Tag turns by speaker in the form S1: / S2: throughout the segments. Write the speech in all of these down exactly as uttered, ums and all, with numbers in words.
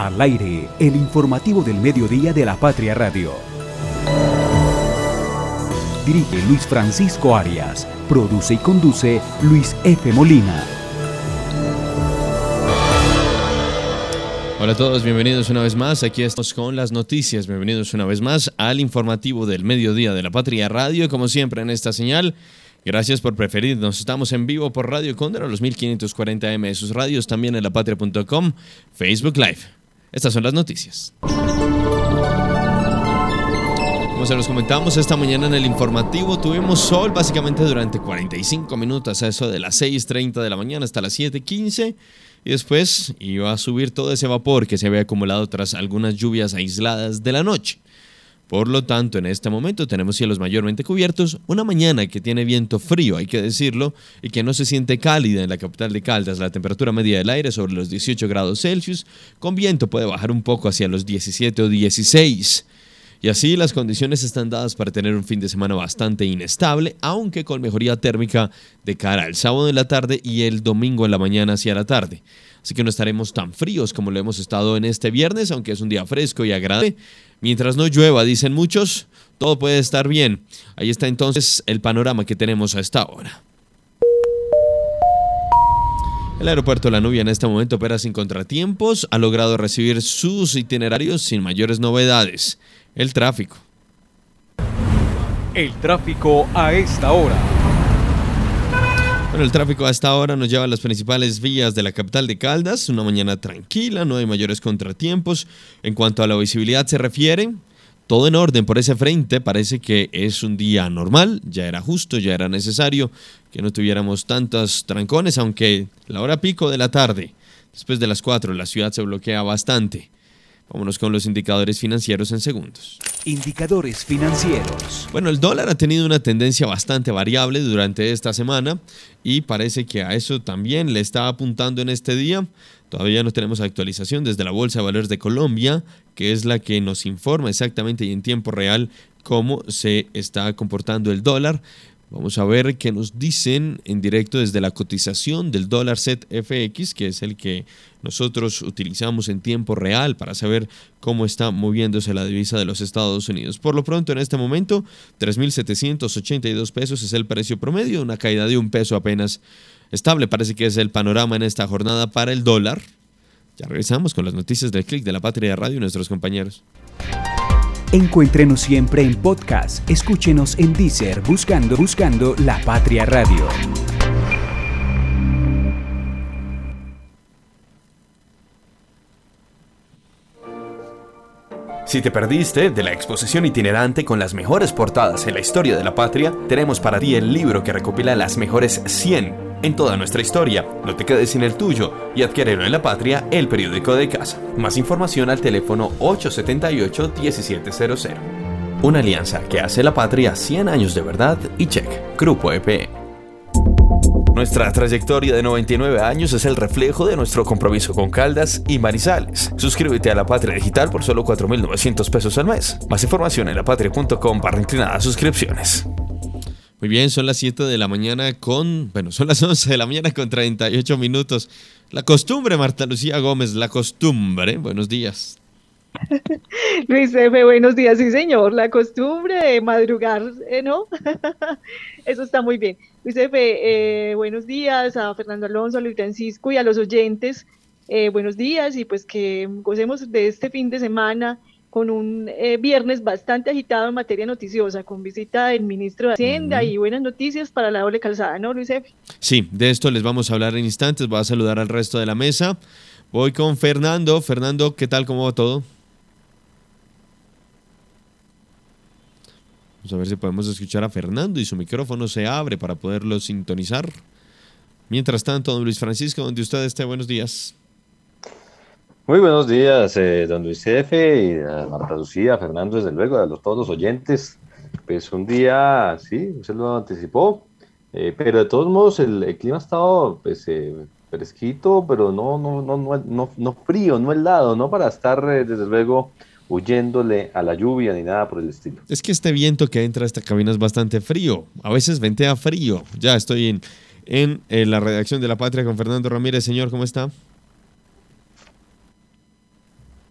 S1: Al aire, el informativo del mediodía de la Patria Radio. Dirige Luis Francisco Arias. Produce y conduce Luis F. Molina.
S2: Hola a todos, bienvenidos una vez más. Aquí estamos con las noticias. Bienvenidos una vez más al informativo del mediodía de la Patria Radio. Como siempre en esta señal, gracias por preferirnos. Estamos en vivo por Radio Cóndor a los mil quinientos cuarenta eme de sus radios, también en la patria punto com, Facebook Live. Estas son las noticias. Como se los comentamos esta mañana en el informativo, tuvimos sol básicamente durante cuarenta y cinco minutos, a eso de las seis treinta de la mañana hasta las siete quince, y después iba a subir todo ese vapor que se había acumulado tras algunas lluvias aisladas de la noche. Por lo tanto, en este momento tenemos cielos mayormente cubiertos, una mañana que tiene viento frío, hay que decirlo, y que no se siente cálida en la capital de Caldas. La temperatura media del aire sobre los dieciocho grados Celsius, con viento puede bajar un poco hacia los diecisiete o dieciséis. Y así las condiciones están dadas para tener un fin de semana bastante inestable, aunque con mejoría térmica de cara al sábado en la tarde y el domingo en la mañana hacia la tarde. Así que no estaremos tan fríos como lo hemos estado en este viernes, aunque es un día fresco y agradable. Mientras no llueva, dicen muchos, todo puede estar bien. Ahí está entonces el panorama que tenemos a esta hora. El aeropuerto La Nubia en este momento opera sin contratiempos, ha logrado recibir sus itinerarios sin mayores novedades. El tráfico.
S1: El tráfico a esta hora.
S2: Bueno, el tráfico a esta hora nos lleva a las principales vías de la capital de Caldas. Una mañana tranquila, no hay mayores contratiempos. En cuanto a la visibilidad se refiere, todo en orden por ese frente. Parece que es un día normal, ya era justo, ya era necesario que no tuviéramos tantos trancones, aunque la hora pico de la tarde, después de las cuatro, la ciudad se bloquea bastante. Vámonos con los indicadores financieros en segundos.
S1: Indicadores financieros.
S2: Bueno, el dólar ha tenido una tendencia bastante variable durante esta semana y parece que a eso también le está apuntando en este día. Todavía no tenemos actualización desde la Bolsa de Valores de Colombia, que es la que nos informa exactamente y en tiempo real cómo se está comportando el dólar. Vamos a ver qué nos dicen en directo desde la cotización del dólar C E T F X, que es el que nosotros utilizamos en tiempo real para saber cómo está moviéndose la divisa de los Estados Unidos. Por lo pronto, en este momento, tres mil setecientos ochenta y dos pesos es el precio promedio, una caída de un peso apenas estable. Parece que es el panorama en esta jornada para el dólar. Ya regresamos con las noticias del Click de la Patria Radio y nuestros compañeros.
S1: Encuéntrenos siempre en podcast. Escúchenos en Deezer buscando, buscando La Patria Radio.
S3: Si te perdiste de la exposición itinerante con las mejores portadas en la historia de la patria, tenemos para ti el libro que recopila las mejores cien en toda nuestra historia. No te quedes sin el tuyo y adquiérelo en La Patria, el periódico de casa. Más información al teléfono ocho siete ocho, uno siete cero cero. Una alianza que hace La Patria cien años de verdad y check. Grupo E P E. Nuestra trayectoria de noventa y nueve años es el reflejo de nuestro compromiso con Caldas y Manizales. Suscríbete a La Patria Digital por solo cuatro mil novecientos pesos al mes. Más información en la patria punto com barra inclinada suscripciones.
S2: Muy bien, son las siete de la mañana con... Bueno, son las once de la mañana con treinta y ocho minutos. La costumbre, Marta Lucía Gómez, la costumbre. Buenos días.
S4: Luis F., buenos días, sí señor, la costumbre de madrugar, ¿eh, no? Eso está muy bien. Luis F., eh, buenos días a Fernando Alonso, a Luis Francisco y a los oyentes, eh, buenos días y pues que gocemos de este fin de semana con un eh, viernes bastante agitado en materia noticiosa, con visita del ministro de Hacienda uh-huh. y buenas noticias para la doble calzada, ¿no, Luis F.?
S2: Sí, de esto les vamos a hablar en instantes, voy a saludar al resto de la mesa. Voy con Fernando. Fernando, ¿qué tal? ¿Cómo va todo? Vamos a ver si podemos escuchar a Fernando y su micrófono se abre para poderlo sintonizar. Mientras tanto, don Luis Francisco, donde usted esté, buenos días.
S5: Muy buenos días, eh, don Luis F., y a Marta Lucía, Fernando, desde luego, a los, todos los oyentes. Pues un día, sí, usted lo anticipó, eh, pero de todos modos el, el clima ha estado pues, eh, fresquito, pero no, no, no, no, no, no frío, no helado, no para estar, eh, desde luego, huyéndole a la lluvia ni nada por el estilo.
S2: Es que este viento que entra a esta cabina es bastante frío, a veces ventea frío. Ya estoy en, en, en la redacción de La Patria con Fernando Ramírez. Señor, ¿cómo está?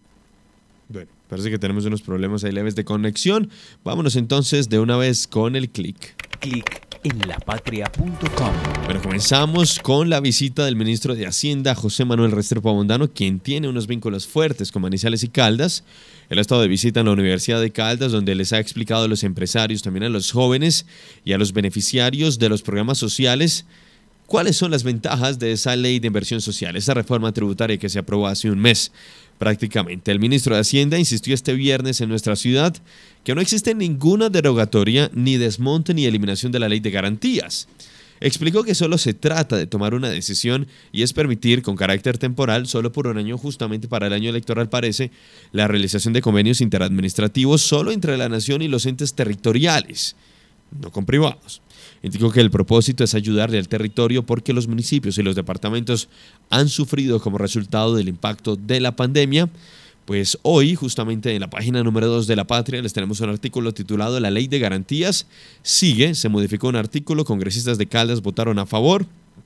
S2: Parece que tenemos unos problemas ahí leves de conexión. Vámonos entonces de una vez con el clic.
S1: Clic en la patria punto com.
S2: Bueno, comenzamos con la visita del ministro de Hacienda, José Manuel Restrepo Abondano, quien tiene unos vínculos fuertes con Manizales y Caldas. Él ha estado de visita en la Universidad de Caldas, donde les ha explicado a los empresarios, también a los jóvenes y a los beneficiarios de los programas sociales cuáles son las ventajas de esa ley de inversión social, esa reforma tributaria que se aprobó hace un mes prácticamente. El ministro de Hacienda insistió este viernes en nuestra ciudad que no existe ninguna derogatoria, ni desmonte ni eliminación de la ley de garantías. Explicó que solo se trata de tomar una decisión y es permitir con carácter temporal, solo por un año, justamente para el año electoral parece, la realización de convenios interadministrativos solo entre la nación y los entes territoriales, no con privados. Indicó que el propósito es ayudarle al territorio porque los municipios y los departamentos han sufrido como resultado del impacto de la pandemia. Pues hoy, justamente en la página número dos de La Patria, les tenemos un artículo titulado La Ley de Garantías sigue, se modificó un artículo, congresistas de Caldas votaron a favor.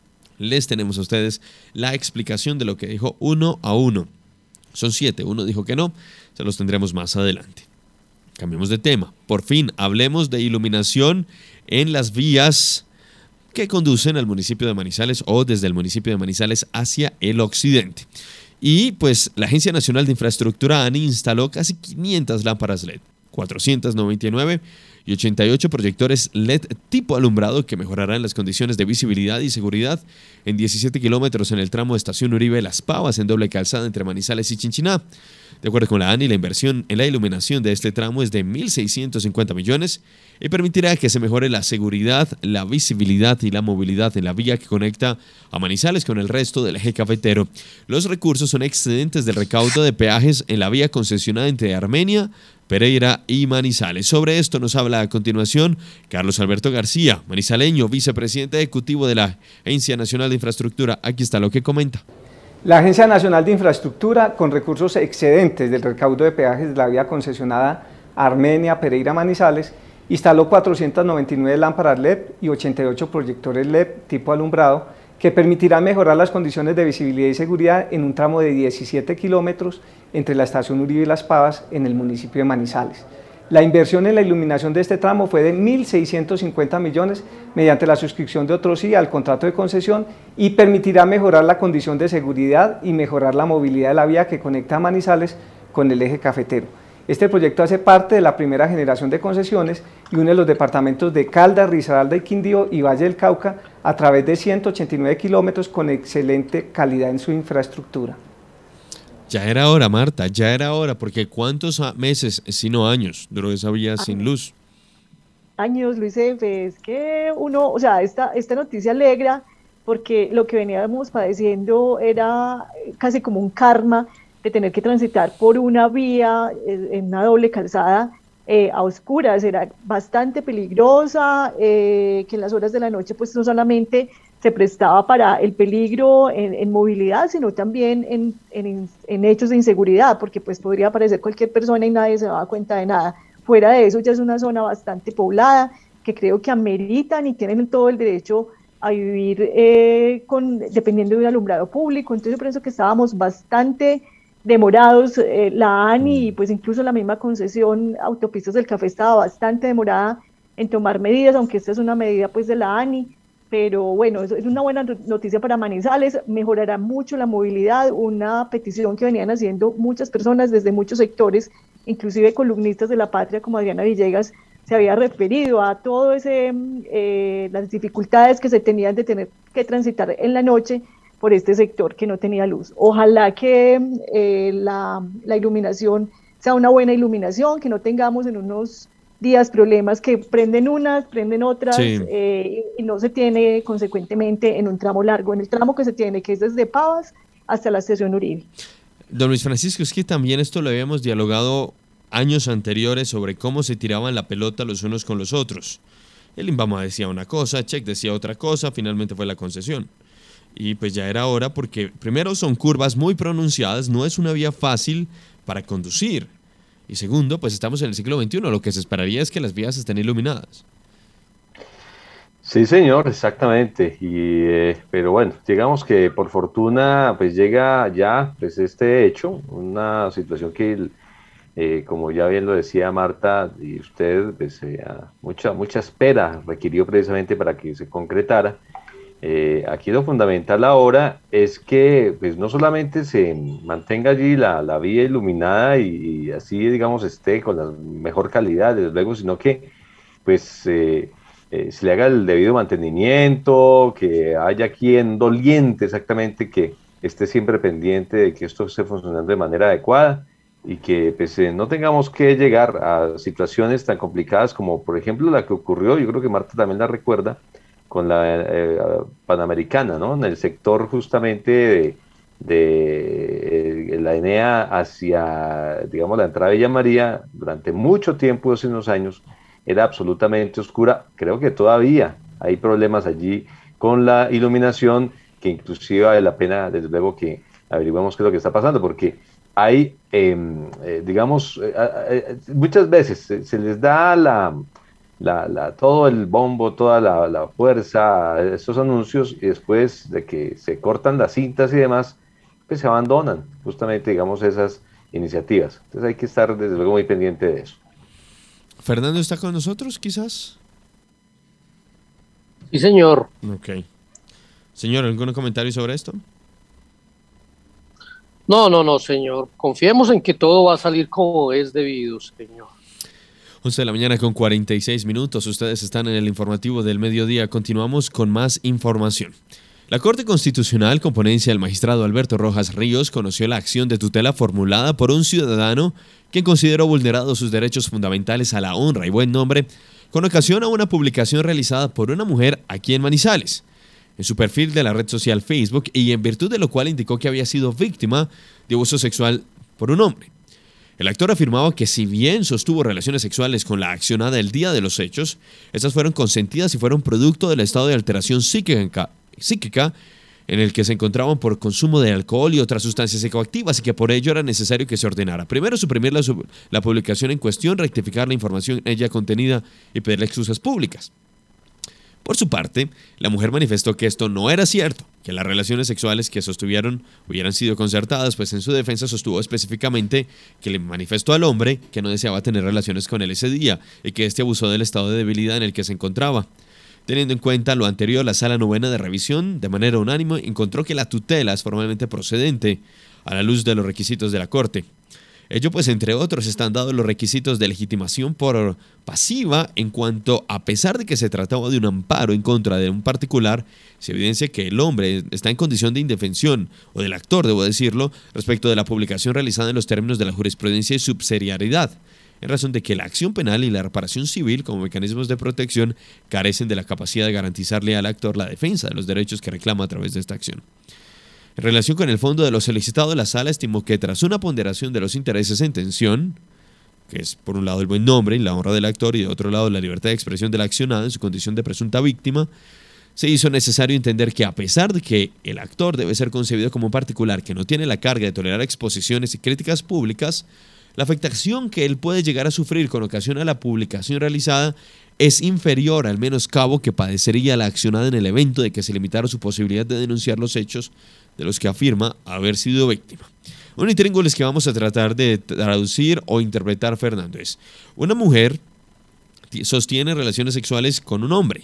S2: Les tenemos a ustedes la explicación de lo que dijo uno a uno. Son siete, uno dijo que no, se los tendremos más adelante. Cambiemos de tema. Por fin, hablemos de iluminación en las vías que conducen al municipio de Manizales o desde el municipio de Manizales hacia el occidente. Y pues la Agencia Nacional de Infraestructura ANI instaló casi quinientas lámparas L E D, cuatrocientos noventa y nueve y ochenta y ocho proyectores L E D tipo alumbrado que mejorarán las condiciones de visibilidad y seguridad en diecisiete kilómetros en el tramo de Estación Uribe Las Pavas en doble calzada entre Manizales y Chinchiná. De acuerdo con la ANI, la inversión en la iluminación de este tramo es de mil seiscientos cincuenta millones y permitirá que se mejore la seguridad, la visibilidad y la movilidad en la vía que conecta a Manizales con el resto del eje cafetero. Los recursos son excedentes del recaudo de peajes en la vía concesionada entre Armenia, Pereira y Manizales. Sobre esto nos habla a continuación Carlos Alberto García, manizaleño, vicepresidente ejecutivo de la Agencia Nacional de Infraestructura. Aquí está lo que comenta.
S6: La Agencia Nacional de Infraestructura, con recursos excedentes del recaudo de peajes de la vía concesionada Armenia, Pereira, Manizales, instaló cuatrocientas noventa y nueve lámparas L E D y ochenta y ocho proyectores L E D tipo alumbrado que permitirán mejorar las condiciones de visibilidad y seguridad en un tramo de diecisiete kilómetros entre la estación Uribe y Las Pavas en el municipio de Manizales. La inversión en la iluminación de este tramo fue de mil seiscientos cincuenta millones mediante la suscripción de otro sí al contrato de concesión y permitirá mejorar la condición de seguridad y mejorar la movilidad de la vía que conecta a Manizales con el eje cafetero. Este proyecto hace parte de la primera generación de concesiones y une los departamentos de Caldas, Risaralda y Quindío y Valle del Cauca a través de ciento ochenta y nueve kilómetros con excelente calidad en su infraestructura.
S2: Ya era hora, Marta, ya era hora, porque ¿cuántos meses, si no años, duró esa vía sin luz?
S4: Años, Luis Efe, es que uno, o sea, esta, esta noticia alegra porque lo que veníamos padeciendo era casi como un karma de tener que transitar por una vía en una doble calzada eh, a oscuras, era bastante peligrosa, eh, que en las horas de la noche pues no solamente se prestaba para el peligro en, en movilidad, sino también en, en, en hechos de inseguridad, porque pues podría aparecer cualquier persona y nadie se daba cuenta de nada. Fuera de eso ya es una zona bastante poblada, que creo que ameritan y tienen todo el derecho a vivir eh, con, dependiendo de un alumbrado público. Entonces yo pienso que estábamos bastante demorados, eh, la ANI y pues incluso la misma concesión Autopistas del Café estaba bastante demorada en tomar medidas, aunque esta es una medida pues de la ANI, pero bueno, es una buena noticia para Manizales, mejorará mucho la movilidad, una petición que venían haciendo muchas personas desde muchos sectores, inclusive columnistas de La Patria como Adriana Villegas, se había referido a todo ese, eh, las dificultades que se tenían de tener que transitar en la noche por este sector que no tenía luz. Ojalá que eh, la, la iluminación sea una buena iluminación, que no tengamos en unos días problemas que prenden unas, prenden otras, sí. eh, y no se tiene consecuentemente en un tramo largo, en el tramo que se tiene, que es desde Pavas hasta la estación Uribe.
S2: Don Luis Francisco, es que también esto lo habíamos dialogado años anteriores sobre cómo se tiraban la pelota los unos con los otros. El INVAMA decía una cosa, Check decía otra cosa, finalmente fue la concesión. Y pues ya era hora porque primero son curvas muy pronunciadas, no es una vía fácil para conducir. Y segundo, pues estamos en el siglo veintiuno, lo que se esperaría es que las vías estén iluminadas.
S5: Sí, señor, exactamente. Y, eh, pero bueno, digamos que por fortuna pues llega ya pues este hecho, una situación que el, Eh, como ya bien lo decía Marta y usted, pues, eh, mucha, mucha espera requirió precisamente para que se concretara. Eh, aquí lo fundamental ahora es que pues, no solamente se mantenga allí la, la vía iluminada y, y así, digamos, esté con la mejor calidad, desde luego, sino que pues eh, eh, se le haga el debido mantenimiento, que haya quien doliente exactamente que esté siempre pendiente de que esto esté funcionando de manera adecuada y que pues, eh, no tengamos que llegar a situaciones tan complicadas como por ejemplo la que ocurrió, yo creo que Marta también la recuerda, con la eh, Panamericana, ¿no? En el sector justamente de, de eh, la Enea hacia, digamos, la entrada de Villa María, durante mucho tiempo, hace unos años, era absolutamente oscura. Creo que todavía hay problemas allí con la iluminación, que inclusive vale la pena, desde luego, que averiguemos qué es lo que está pasando, porque hay, eh, eh, digamos, eh, eh, muchas veces se, se les da la, la, la, todo el bombo, toda la, la fuerza a estos anuncios y después de que se cortan las cintas y demás, pues se abandonan justamente, digamos, esas iniciativas. Entonces hay que estar, desde luego, muy pendiente de eso.
S2: ¿Fernando está con nosotros, quizás?
S7: Sí, señor.
S2: Ok. Señor, ¿algún comentario sobre esto?
S7: No, no, no, señor. Confiemos en que todo va a salir como es debido, señor.
S2: once de la mañana con cuarenta y seis minutos. Ustedes están en el informativo del mediodía. Continuamos con más información. La Corte Constitucional, con ponencia del magistrado Alberto Rojas Ríos, conoció la acción de tutela formulada por un ciudadano quien consideró vulnerados sus derechos fundamentales a la honra y buen nombre con ocasión a una publicación realizada por una mujer aquí en Manizales, en su perfil de la red social Facebook, y en virtud de lo cual indicó que había sido víctima de abuso sexual por un hombre. El actor afirmaba que si bien sostuvo relaciones sexuales con la accionada el día de los hechos, estas fueron consentidas y fueron producto del estado de alteración psíquica, psíquica en el que se encontraban por consumo de alcohol y otras sustancias psicoactivas y que por ello era necesario que se ordenara. Primero, suprimir la, la publicación en cuestión, rectificar la información en ella contenida y pedirle excusas públicas. Por su parte, la mujer manifestó que esto no era cierto, que las relaciones sexuales que sostuvieron hubieran sido concertadas, pues en su defensa sostuvo específicamente que le manifestó al hombre que no deseaba tener relaciones con él ese día y que éste abusó del estado de debilidad en el que se encontraba. Teniendo en cuenta lo anterior, la Sala Novena de Revisión, de manera unánime, encontró que la tutela es formalmente procedente a la luz de los requisitos de la Corte. Ello pues, entre otros, están dados los requisitos de legitimación por pasiva en cuanto, a pesar de que se trataba de un amparo en contra de un particular, se evidencia que el hombre está en condición de indefensión, o del actor, debo decirlo, respecto de la publicación realizada en los términos de la jurisprudencia y subsidiariedad, en razón de que la acción penal y la reparación civil como mecanismos de protección carecen de la capacidad de garantizarle al actor la defensa de los derechos que reclama a través de esta acción. En relación con el fondo de lo solicitado, la Sala estimó que tras una ponderación de los intereses en tensión, que es por un lado el buen nombre y la honra del actor y de otro lado la libertad de expresión de la accionada en su condición de presunta víctima, se hizo necesario entender que a pesar de que el actor debe ser concebido como un particular que no tiene la carga de tolerar exposiciones y críticas públicas, la afectación que él puede llegar a sufrir con ocasión a la publicación realizada es inferior al menoscabo que padecería la accionada en el evento de que se limitara su posibilidad de denunciar los hechos de los que afirma haber sido víctima. Un intríngulis que vamos a tratar de traducir o interpretar, Fernando, es: una mujer sostiene relaciones sexuales con un hombre.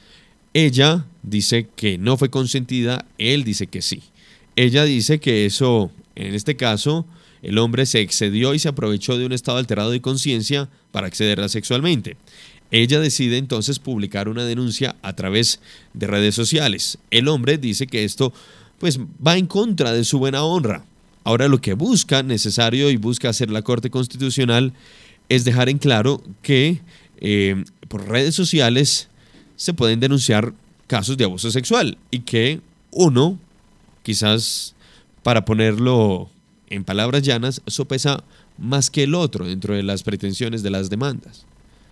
S2: Ella dice que no fue consentida, él dice que sí. Ella dice que eso, en este caso, el hombre se excedió y se aprovechó de un estado alterado de conciencia para accederla sexualmente. Ella decide entonces publicar una denuncia a través de redes sociales. El hombre dice que esto pues va en contra de su buena honra. Ahora lo que busca necesario y busca hacer la Corte Constitucional es dejar en claro que eh, por redes sociales se pueden denunciar casos de abuso sexual y que uno, quizás para ponerlo en palabras llanas, sopesa más que el otro dentro de las pretensiones de las demandas.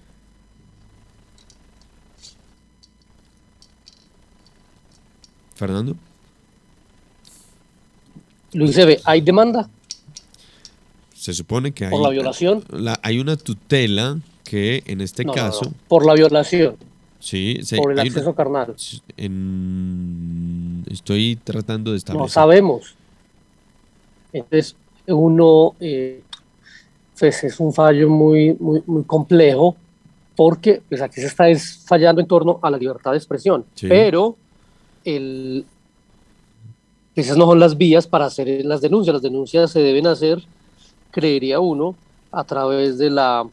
S2: Fernando.
S7: Luis Eve, ¿hay demanda?
S2: Se supone que hay...
S7: ¿Por la violación?
S2: La, hay una tutela que en este
S7: no,
S2: caso...
S7: No, no. Por la violación.
S2: Sí, sí.
S7: Por el acceso
S2: una,
S7: carnal.
S2: En, estoy tratando de establecer...
S7: No sabemos. Entonces, uno... Eh, pues es un fallo muy, muy, muy complejo, porque pues aquí se está es fallando en torno a la libertad de expresión, sí. Pero el, esas no son las vías para hacer las denuncias. Las denuncias se deben hacer, creería uno, a través de la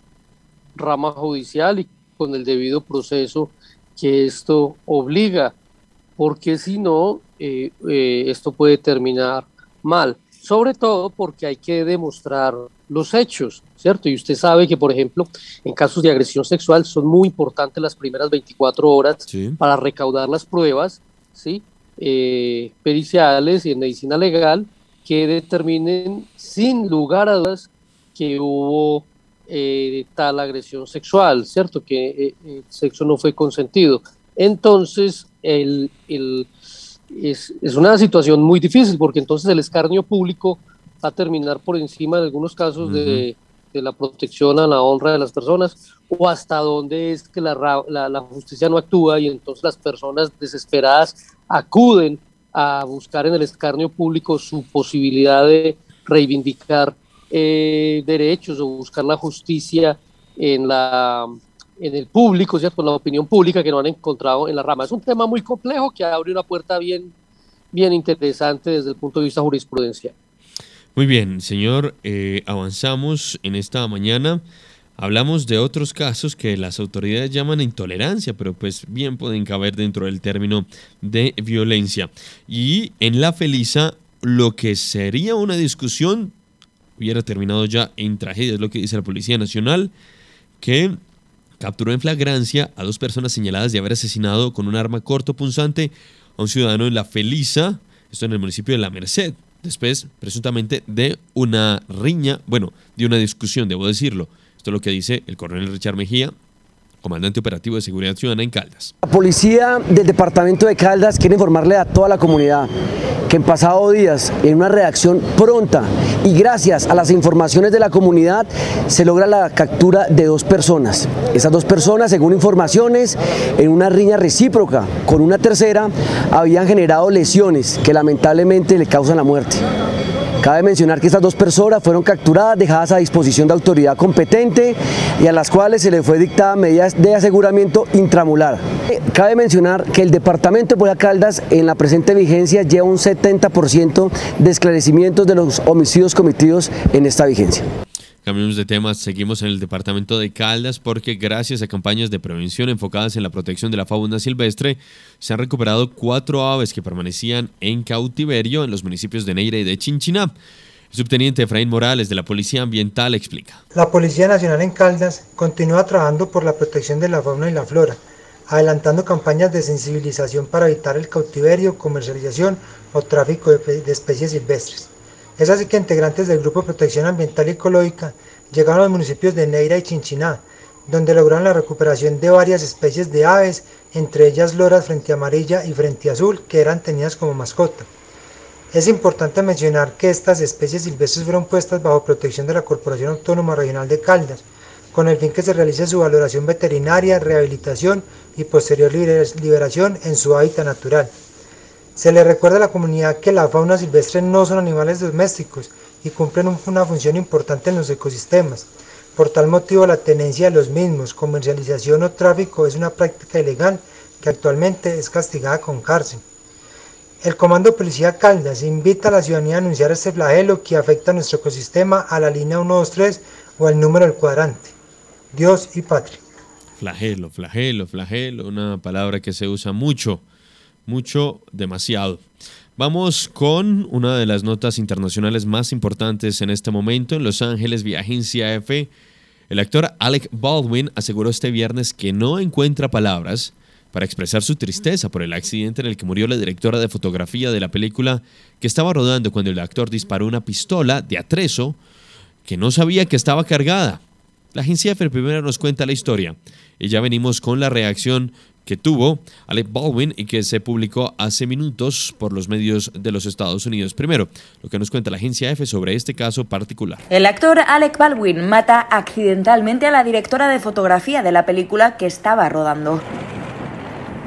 S7: rama judicial y con el debido proceso que esto obliga, porque si no, eh, eh, esto puede terminar mal, sobre todo porque hay que demostrar los hechos, ¿cierto? Y usted sabe que, por ejemplo, en casos de agresión sexual son muy importantes las primeras veinticuatro horas, sí, para recaudar las pruebas, ¿sí? Eh, periciales y en medicina legal que determinen sin lugar a dudas que hubo eh, tal agresión sexual, ¿cierto? Que eh, el sexo no fue consentido. Entonces, el, el, es, es una situación muy difícil, porque entonces el escarnio público va a terminar por encima en algunos casos uh-huh. de, de la protección a la honra de las personas, o hasta dónde es que la, la, la justicia no actúa y entonces las personas desesperadas acuden a buscar en el escarnio público su posibilidad de reivindicar eh, derechos o buscar la justicia en, la, en el público, ¿cierto? En la opinión pública que no han encontrado en la rama. Es un tema muy complejo que abre una puerta bien, bien interesante desde el punto de vista jurisprudencial.
S2: Muy bien, señor, eh, avanzamos en esta mañana. Hablamos de otros casos que las autoridades llaman intolerancia, pero pues bien pueden caber dentro del término de violencia. Y en la Felisa, lo que sería una discusión hubiera terminado ya en tragedia, es lo que dice la Policía Nacional, que capturó en flagrancia a dos personas señaladas de haber asesinado con un arma cortopunzante a un ciudadano en la Felisa, esto en el municipio de La Merced, después presuntamente de una riña, bueno, de una discusión, debo decirlo. Esto es lo que dice el coronel Richard Mejía, comandante operativo de seguridad ciudadana en Caldas.
S8: La policía del departamento de Caldas quiere informarle a toda la comunidad que en pasados días, en una reacción pronta y gracias a las informaciones de la comunidad, se logra la captura de dos personas. Esas dos personas, según informaciones, en una riña recíproca con una tercera, habían generado lesiones que lamentablemente le causan la muerte. Cabe mencionar que estas dos personas fueron capturadas, dejadas a disposición de autoridad competente y a las cuales se les fue dictada medidas de aseguramiento intramural. Cabe mencionar que el departamento de Boyacá Caldas en la presente vigencia lleva un setenta por ciento de esclarecimientos de los homicidios cometidos en esta vigencia.
S2: Cambiamos de temas, seguimos en el departamento de Caldas porque gracias a campañas de prevención enfocadas en la protección de la fauna silvestre se han recuperado cuatro aves que permanecían en cautiverio en los municipios de Neira y de Chinchiná. El subteniente Efraín Morales de la Policía Ambiental explica.
S9: La Policía Nacional en Caldas continúa trabajando por la protección de la fauna y la flora, adelantando campañas de sensibilización para evitar el cautiverio, comercialización o tráfico de, de especies silvestres. Es así que integrantes del Grupo de Protección Ambiental y Ecológica llegaron a los municipios de Neira y Chinchiná, donde lograron la recuperación de varias especies de aves, entre ellas loras frente amarilla y frente azul, que eran tenidas como mascota. Es importante mencionar que estas especies silvestres fueron puestas bajo protección de la Corporación Autónoma Regional de Caldas, con el fin que se realice su valoración veterinaria, rehabilitación y posterior liberación en su hábitat natural. Se le recuerda a la comunidad que la fauna silvestre no son animales domésticos y cumplen una función importante en los ecosistemas. Por tal motivo, la tenencia de los mismos, comercialización o tráfico es una práctica ilegal que actualmente es castigada con cárcel. El Comando de Policía Caldas invita a la ciudadanía a denunciar este flagelo que afecta a nuestro ecosistema a la línea uno dos tres o al número del cuadrante. Dios y patria.
S2: Flagelo, flagelo, flagelo, una palabra que se usa mucho. Mucho, demasiado. Vamos con una de las notas internacionales más importantes en este momento. En Los Ángeles, vía Agencia F, el actor Alec Baldwin aseguró este viernes que no encuentra palabras para expresar su tristeza por el accidente en el que murió la directora de fotografía de la película que estaba rodando cuando el actor disparó una pistola de atrezo que no sabía que estaba cargada. La Agencia F primero nos cuenta la historia y ya venimos con la reacción que tuvo Alec Baldwin y que se publicó hace minutos por los medios de los Estados Unidos. Primero, lo que nos cuenta la Agencia F sobre este caso particular.
S10: El actor Alec Baldwin mata accidentalmente a la directora de fotografía de la película que estaba rodando.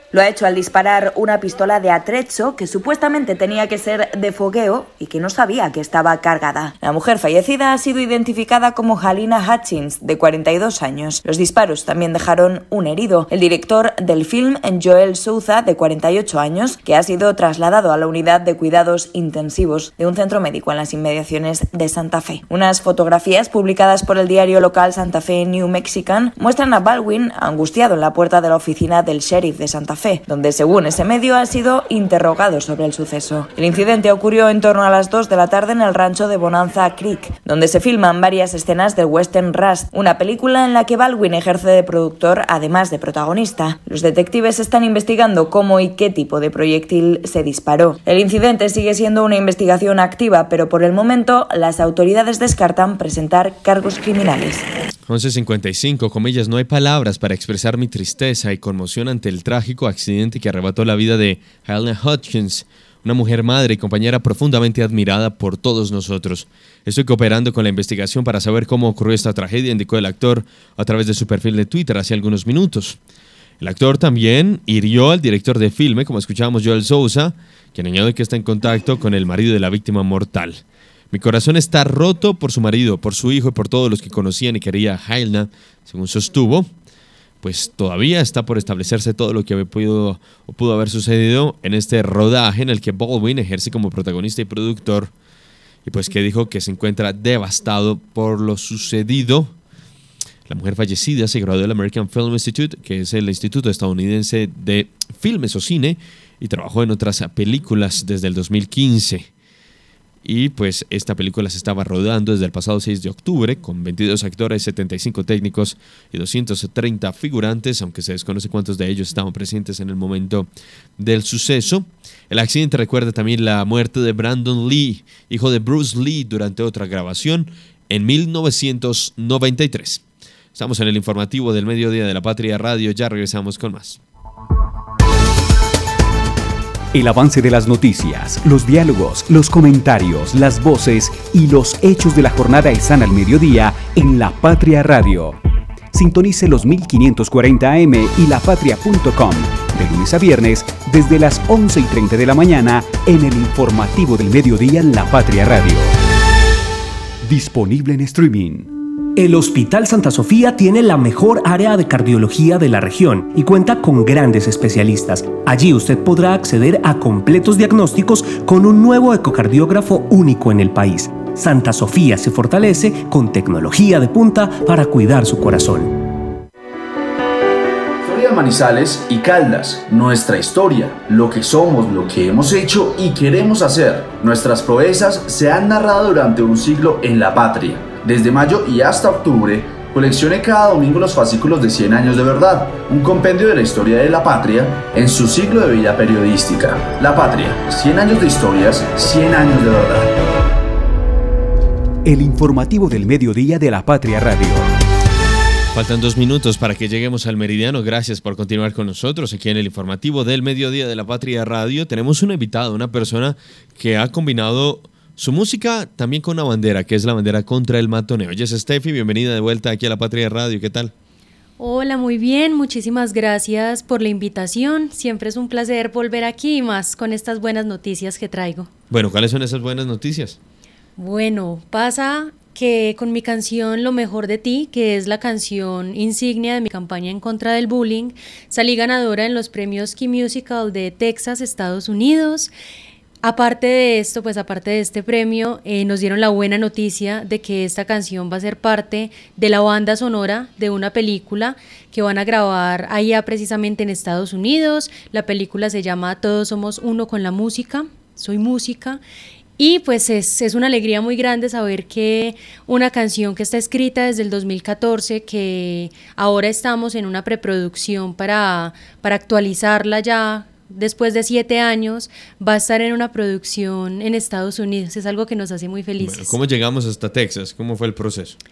S10: Lo ha hecho al disparar una pistola de atrecho que supuestamente tenía que ser de fogueo y que no sabía que estaba cargada. La mujer fallecida ha sido identificada como Halina Hutchins, de cuarenta y dos años. Los disparos también dejaron un herido, el director del film, Joel Souza, de cuarenta y ocho años, que ha sido trasladado a la unidad de cuidados intensivos de un centro médico en las inmediaciones de Santa Fe. Unas fotografías publicadas por el diario local Santa Fe New Mexican muestran a Baldwin angustiado en la puerta de la oficina del sheriff de Santa Fe, donde según ese medio ha sido interrogado sobre el suceso. El incidente ocurrió en torno a las dos de la tarde en el rancho de Bonanza Creek, donde se filman varias escenas del western Rust, una película en la que Baldwin ejerce de productor además de protagonista. Los detectives están investigando cómo y qué tipo de proyectil se disparó. El incidente sigue siendo una investigación activa, pero por el momento las autoridades descartan presentar cargos criminales.
S2: once cincuenta y cinco, comillas, no hay palabras para expresar mi tristeza y conmoción ante el trágico accidente que arrebató la vida de Halina Hutchins, una mujer madre y compañera profundamente admirada por todos nosotros. Estoy cooperando con la investigación para saber cómo ocurrió esta tragedia, indicó el actor a través de su perfil de Twitter hace algunos minutos. El actor también hirió al director de filme, como escuchábamos, Joel Souza, quien añade que está en contacto con el marido de la víctima mortal. Mi corazón está roto por su marido, por su hijo y por todos los que conocían y quería a Halina, según sostuvo. Pues todavía está por establecerse todo lo que había podido, o pudo haber sucedido en este rodaje en el que Baldwin ejerce como protagonista y productor, y pues que dijo que se encuentra devastado por lo sucedido. La mujer fallecida se graduó del American Film Institute, que es el instituto estadounidense de filmes o cine, y trabajó en otras películas desde el dos mil quince. Y pues esta película se estaba rodando desde el pasado seis de octubre con veintidós actores, setenta y cinco técnicos y doscientos treinta figurantes, aunque se desconoce cuántos de ellos estaban presentes en el momento del suceso. El accidente recuerda también la muerte de Brandon Lee, hijo de Bruce Lee, durante otra grabación en mil novecientos noventa y tres. Estamos en el informativo del mediodía de La Patria Radio, ya regresamos con más.
S1: El avance de las noticias, los diálogos, los comentarios, las voces y los hechos de la jornada están al mediodía en La Patria Radio. Sintonice los mil quinientos cuarenta A M y lapatria punto com de lunes a viernes desde las once y treinta de la mañana en el informativo del mediodía La Patria Radio. Disponible en streaming.
S11: El Hospital Santa Sofía tiene la mejor área de cardiología de la región y cuenta con grandes especialistas. Allí usted podrá acceder a completos diagnósticos con un nuevo ecocardiógrafo único en el país. Santa Sofía se fortalece con tecnología de punta para cuidar su corazón.
S12: Florida, Manizales y Caldas, nuestra historia, lo que somos, lo que hemos hecho y queremos hacer. Nuestras proezas se han narrado durante un siglo en La Patria. Desde mayo y hasta octubre, coleccione cada domingo los fascículos de cien años de verdad, un compendio de la historia de La Patria en su siglo de vida periodística. La Patria, cien años de historias, cien años de verdad.
S1: El informativo del mediodía de La Patria Radio.
S2: Faltan dos minutos para que lleguemos al meridiano. Gracias por continuar con nosotros aquí en el informativo del mediodía de La Patria Radio. Tenemos una invitada, una persona que ha combinado su música también con una bandera, que es la bandera contra el matoneo. Ella es Steffi, bienvenida de vuelta aquí a La Patria Radio. ¿Qué tal?
S13: Hola, muy bien. Muchísimas gracias por la invitación. Siempre es un placer volver aquí y más con estas buenas noticias que traigo.
S2: Bueno, ¿cuáles son esas buenas noticias?
S13: Bueno, pasa que con mi canción Lo Mejor de Ti, que es la canción insignia de mi campaña en contra del bullying, salí ganadora en los premios Key Musical de Texas, Estados Unidos. Aparte de esto, pues aparte de este premio, eh, nos dieron la buena noticia de que esta canción va a ser parte de la banda sonora de una película que van a grabar allá precisamente en Estados Unidos. La película se llama Todos Somos Uno con la Música, Soy Música. Y pues es, es una alegría muy grande saber que una canción que está escrita desde el dos mil catorce, que ahora estamos en una preproducción para, para actualizarla ya, después de siete años, va a estar en una producción en Estados Unidos. Es algo que nos hace muy felices.
S2: Bueno, ¿cómo llegamos hasta Texas? ¿Cómo fue el proceso?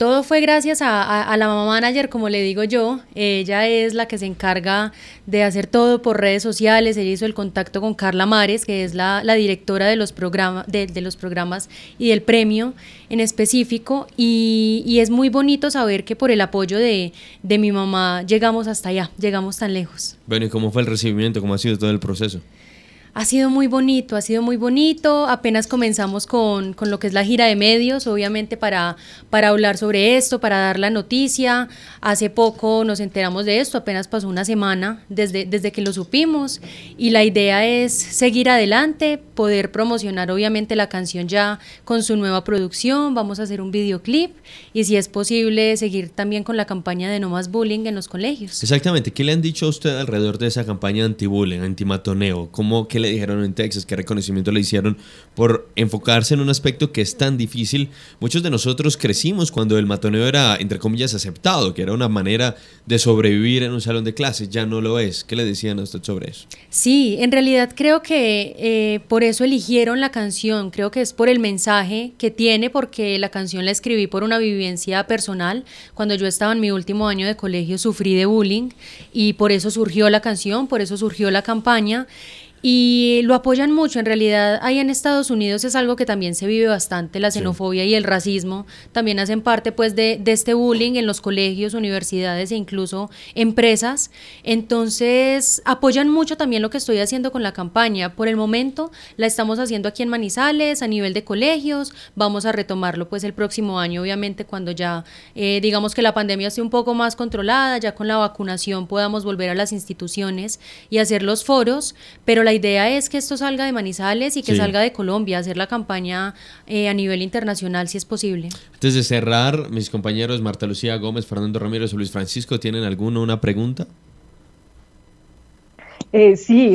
S13: todo fue gracias a, a, a la mamá manager, como le digo yo. Ella es la que se encarga de hacer todo por redes sociales. Ella hizo el contacto con Carla Mares, que es la, la directora de los, programa, de, de los programas y del premio en específico. Y, y es muy bonito saber que por el apoyo de, de mi mamá llegamos hasta allá, llegamos tan lejos.
S2: Bueno, ¿y cómo fue el recibimiento? ¿Cómo ha sido todo el proceso?
S13: Ha sido muy bonito, ha sido muy bonito. Apenas comenzamos con, con lo que es la gira de medios, obviamente para, para hablar sobre esto, para dar la noticia. Hace poco nos enteramos de esto, apenas pasó una semana desde, desde que lo supimos, y la idea es seguir adelante, poder promocionar obviamente la canción ya con su nueva producción. Vamos a hacer un videoclip y, si es posible, seguir también con la campaña de No Más Bullying en los colegios.
S2: Exactamente, ¿qué le han dicho a usted alrededor de esa campaña anti-bullying, anti-matoneo? ¿Cómo, qué le dijeron en Texas? ¿Qué reconocimiento le hicieron por enfocarse en un aspecto que es tan difícil? Muchos de nosotros crecimos cuando el matoneo era, entre comillas, aceptado, que era una manera de sobrevivir en un salón de clases. Ya no lo es. ¿Qué le decían a usted sobre eso?
S13: Sí, en realidad creo que eh, por eso eligieron la canción. Creo que es por el mensaje que tiene, porque la canción la escribí por una vivencia personal. Cuando yo estaba en mi último año de colegio sufrí de bullying, y por eso surgió la canción, por eso surgió la campaña. Y lo apoyan mucho. En realidad, ahí en Estados Unidos es algo que también se vive bastante. La xenofobia, sí, y el racismo también hacen parte, pues, de, de este bullying en los colegios, universidades e incluso empresas. Entonces, apoyan mucho también lo que estoy haciendo con la campaña. Por el momento, la estamos haciendo aquí en Manizales, a nivel de colegios. Vamos a retomarlo, pues, el próximo año, obviamente, cuando ya, eh, digamos que la pandemia esté un poco más controlada, ya con la vacunación podamos volver a las instituciones y hacer los foros, pero la La idea es que esto salga de Manizales y que sí. salga de Colombia, hacer la campaña eh, a nivel internacional, si es posible.
S2: Antes de cerrar, mis compañeros Marta Lucía Gómez, Fernando Ramírez o Luis Francisco, ¿tienen alguna una pregunta?
S4: Eh, sí,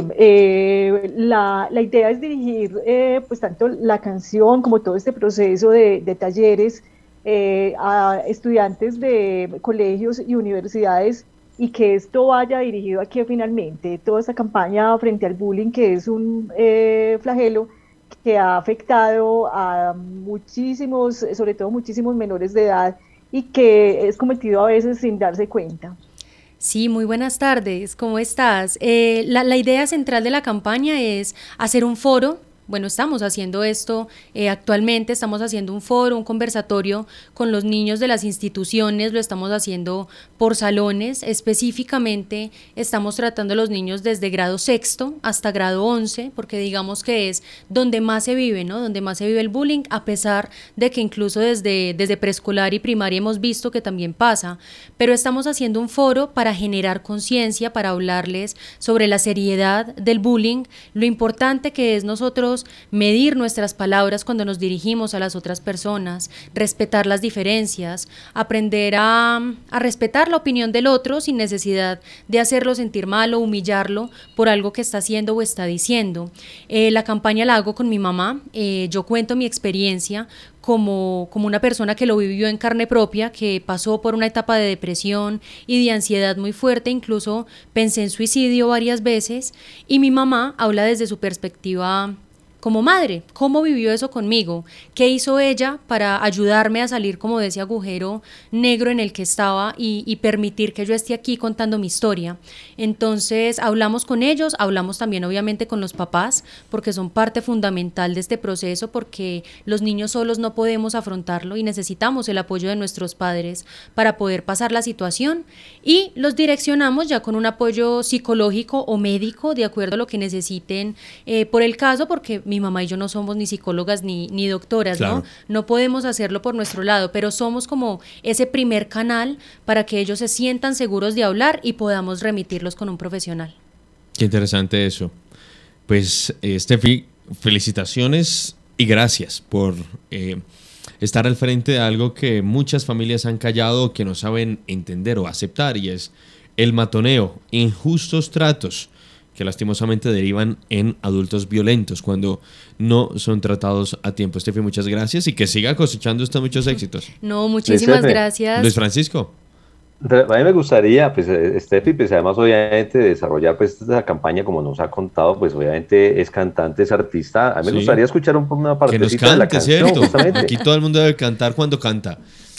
S4: eh, la, la idea es dirigir eh, pues tanto la canción como todo este proceso de, de talleres eh, a estudiantes de colegios y universidades, y que esto vaya dirigido a que finalmente toda esta campaña frente al bullying, que es un eh, flagelo que ha afectado a muchísimos, sobre todo muchísimos menores de edad, y que es cometido a veces sin darse cuenta.
S13: Sí, muy buenas tardes, ¿cómo estás? Eh, la, la idea central de la campaña es hacer un foro. Bueno, estamos haciendo esto eh, actualmente, estamos haciendo un foro, un conversatorio con los niños de las instituciones, lo estamos haciendo por salones. Específicamente estamos tratando a los niños desde grado sexto hasta grado once, porque digamos que es donde más se vive, ¿no? Donde más se vive el bullying, a pesar de que incluso desde, desde preescolar y primaria hemos visto que también pasa. Pero estamos haciendo un foro para generar conciencia, para hablarles sobre la seriedad del bullying, lo importante que es nosotros medir nuestras palabras cuando nos dirigimos a las otras personas, respetar las diferencias, aprender a, a respetar la opinión del otro sin necesidad de hacerlo sentir mal o humillarlo por algo que está haciendo o está diciendo. Eh, la campaña la hago con mi mamá. Eh, yo cuento mi experiencia Como, como una persona que lo vivió en carne propia, que pasó por una etapa de depresión y de ansiedad muy fuerte, incluso pensé en suicidio varias veces, y mi mamá habla desde su perspectiva como madre, cómo vivió eso conmigo, qué hizo ella para ayudarme a salir como de ese agujero negro en el que estaba y, y permitir que yo esté aquí contando mi historia. Entonces hablamos con ellos, hablamos también obviamente con los papás, porque son parte fundamental de este proceso, porque los niños solos no podemos afrontarlo y necesitamos el apoyo de nuestros padres para poder pasar la situación, y los direccionamos ya con un apoyo psicológico o médico de acuerdo a lo que necesiten eh, por el caso, porque mi mamá y yo no somos ni psicólogas ni, ni doctoras, claro. ¿no? No podemos hacerlo por nuestro lado, pero somos como ese primer canal para que ellos se sientan seguros de hablar y podamos remitirlos con un profesional.
S2: Qué interesante eso. Pues, eh, Steffi, felicitaciones y gracias por eh, estar al frente de algo que muchas familias han callado, que no saben entender o aceptar, y es el matoneo, injustos tratos que lastimosamente derivan en adultos violentos cuando no son tratados a tiempo. Steffi, muchas gracias y que siga cosechando usted muchos éxitos.
S13: No, muchísimas
S5: Steffi.
S13: gracias.
S2: Luis Francisco.
S5: A mí me gustaría, pues, Steffi, pues además obviamente desarrollar pues esta campaña como nos ha contado, pues obviamente es cantante, es artista. A mí me sí. gustaría escuchar un, una partecita
S2: que nos cante,
S5: de la canción,
S2: ¿cierto? Justamente. Aquí todo el mundo debe cantar cuando canta.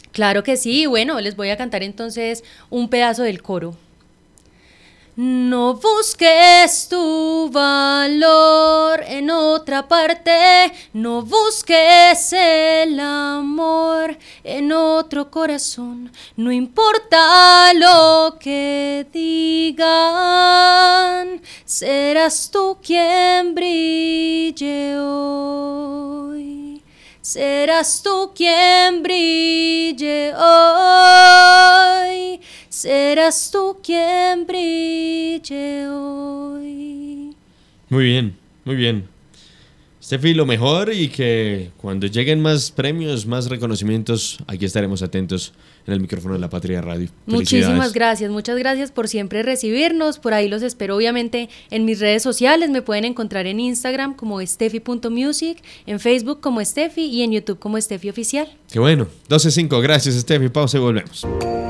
S13: Claro que sí, bueno, les voy a cantar entonces un pedazo del coro. No busques tu valor en otra parte, no busques el amor en otro corazón, no importa lo que digan, serás tú quien brille hoy, serás tú quien brille hoy. Serás tú quien brille hoy.
S2: Muy bien, muy bien. Steffi, lo mejor, y que cuando lleguen más premios, más reconocimientos, aquí estaremos atentos en el micrófono de La Patria Radio.
S13: Muchísimas gracias, muchas gracias por siempre recibirnos. Por ahí los espero obviamente en mis redes sociales. Me pueden encontrar en Instagram como steffi punto music, en Facebook como Steffi y en YouTube como Steffi Oficial.
S2: Qué bueno. doce cinco, gracias Steffi. Pausa y volvemos.